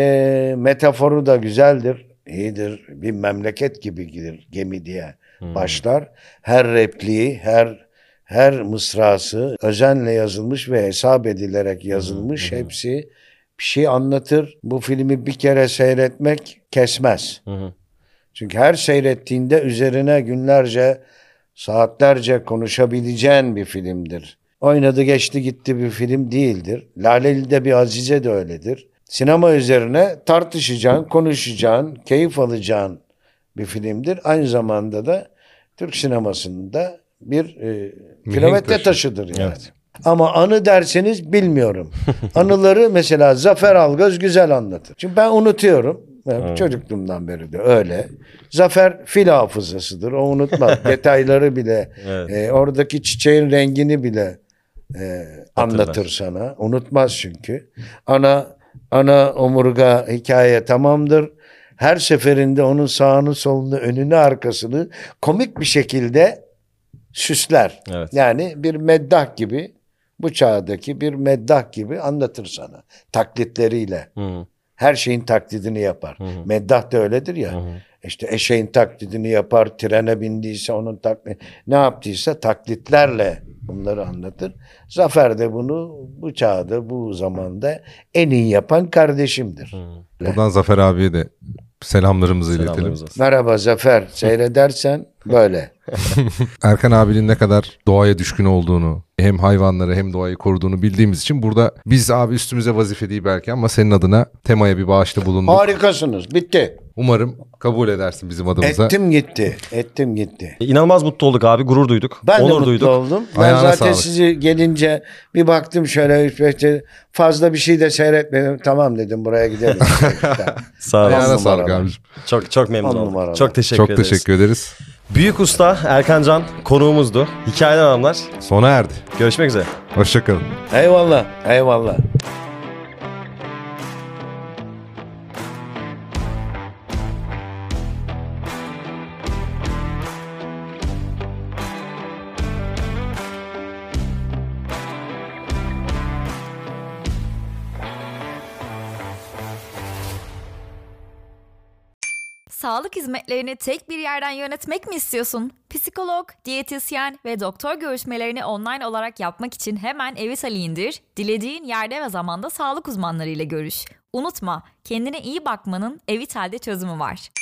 e, metaforu da güzeldir, iyidir. Bir memleket gibi gider Gemi diye başlar. Her repliği, her her mısrası özenle yazılmış ve hesap edilerek yazılmış. Hepsi bir şey anlatır. Bu filmi bir kere seyretmek kesmez. Hı hı. Çünkü her seyrettiğinde üzerine günlerce, saatlerce konuşabileceğin bir filmdir. Oynadı geçti gitti bir film değildir. Laleli'de bir Azize de öyledir. Sinema üzerine tartışacağın, konuşacağın, keyif alacağın bir filmdir. Aynı zamanda da Türk sinemasında bir e, kilometre taşı. taşıdır yani. Evet. Ama anı derseniz bilmiyorum. Anıları mesela Zafer Algöz güzel anlatır. Çünkü ben unutuyorum. Ben çocukluğumdan beri de öyle. Zafer fil hafızasıdır. O unutmaz. Detayları bile, Evet. e, oradaki çiçeğin rengini bile e, anlatır sana. Unutmaz çünkü. Ana ana omurga hikaye tamamdır. Her seferinde onun sağını solunu, önünü arkasını komik bir şekilde süsler. Evet. Yani bir meddah gibi, bu çağdaki bir meddah gibi anlatır sana. Taklitleriyle. Hı. Her şeyin taklidini yapar. Hı hı. Meddah da öyledir ya. Hı hı. İşte eşeğin taklidini yapar, trene bindiyse onun taklidi, ne yaptıysa taklitlerle bunları anlatır. Zafer de bunu bu çağda, bu zamanda en iyi yapan kardeşimdir. Buradan Zafer abiye de selamlarımızı iletelim. Selamlarımız olsun. Merhaba Zafer, seyredersen böyle. Erkan abinin ne kadar doğaya düşkün olduğunu, hem hayvanları hem doğayı koruduğunu bildiğimiz için burada biz abi üstümüze vazife değil belki ama senin adına temaya bir bağışta bulunduk. Harikasınız, bitti. Umarım kabul edersin bizim adımıza. Ettim gitti, ettim gitti. İnanılmaz mutlu olduk abi. Gurur duyduk. Ben de onur mutlu duyduk. oldum. Ben Ayağına zaten sağlık. sizi gelince bir baktım şöyle üç beş de- fazla bir şey de seyretmedim. Tamam dedim, buraya gidelim. Sağ olun. Ayağına On sağlık numaralar. abicim. Çok çok memnun On oldum. numaralar. Çok teşekkür Çok ederiz. teşekkür ederiz. Büyük usta Erkan Can konuğumuzdu. Hikayeden Adamlar. Sona erdi. Görüşmek üzere. Hoşçakalın. Eyvallah, eyvallah. Sağlık hizmetlerini tek bir yerden yönetmek mi istiyorsun? Psikolog, diyetisyen ve doktor görüşmelerini online olarak yapmak için hemen Evitali indir, dilediğin yerde ve zamanda sağlık uzmanlarıyla görüş. Unutma, kendine iyi bakmanın Evital'de çözümü var.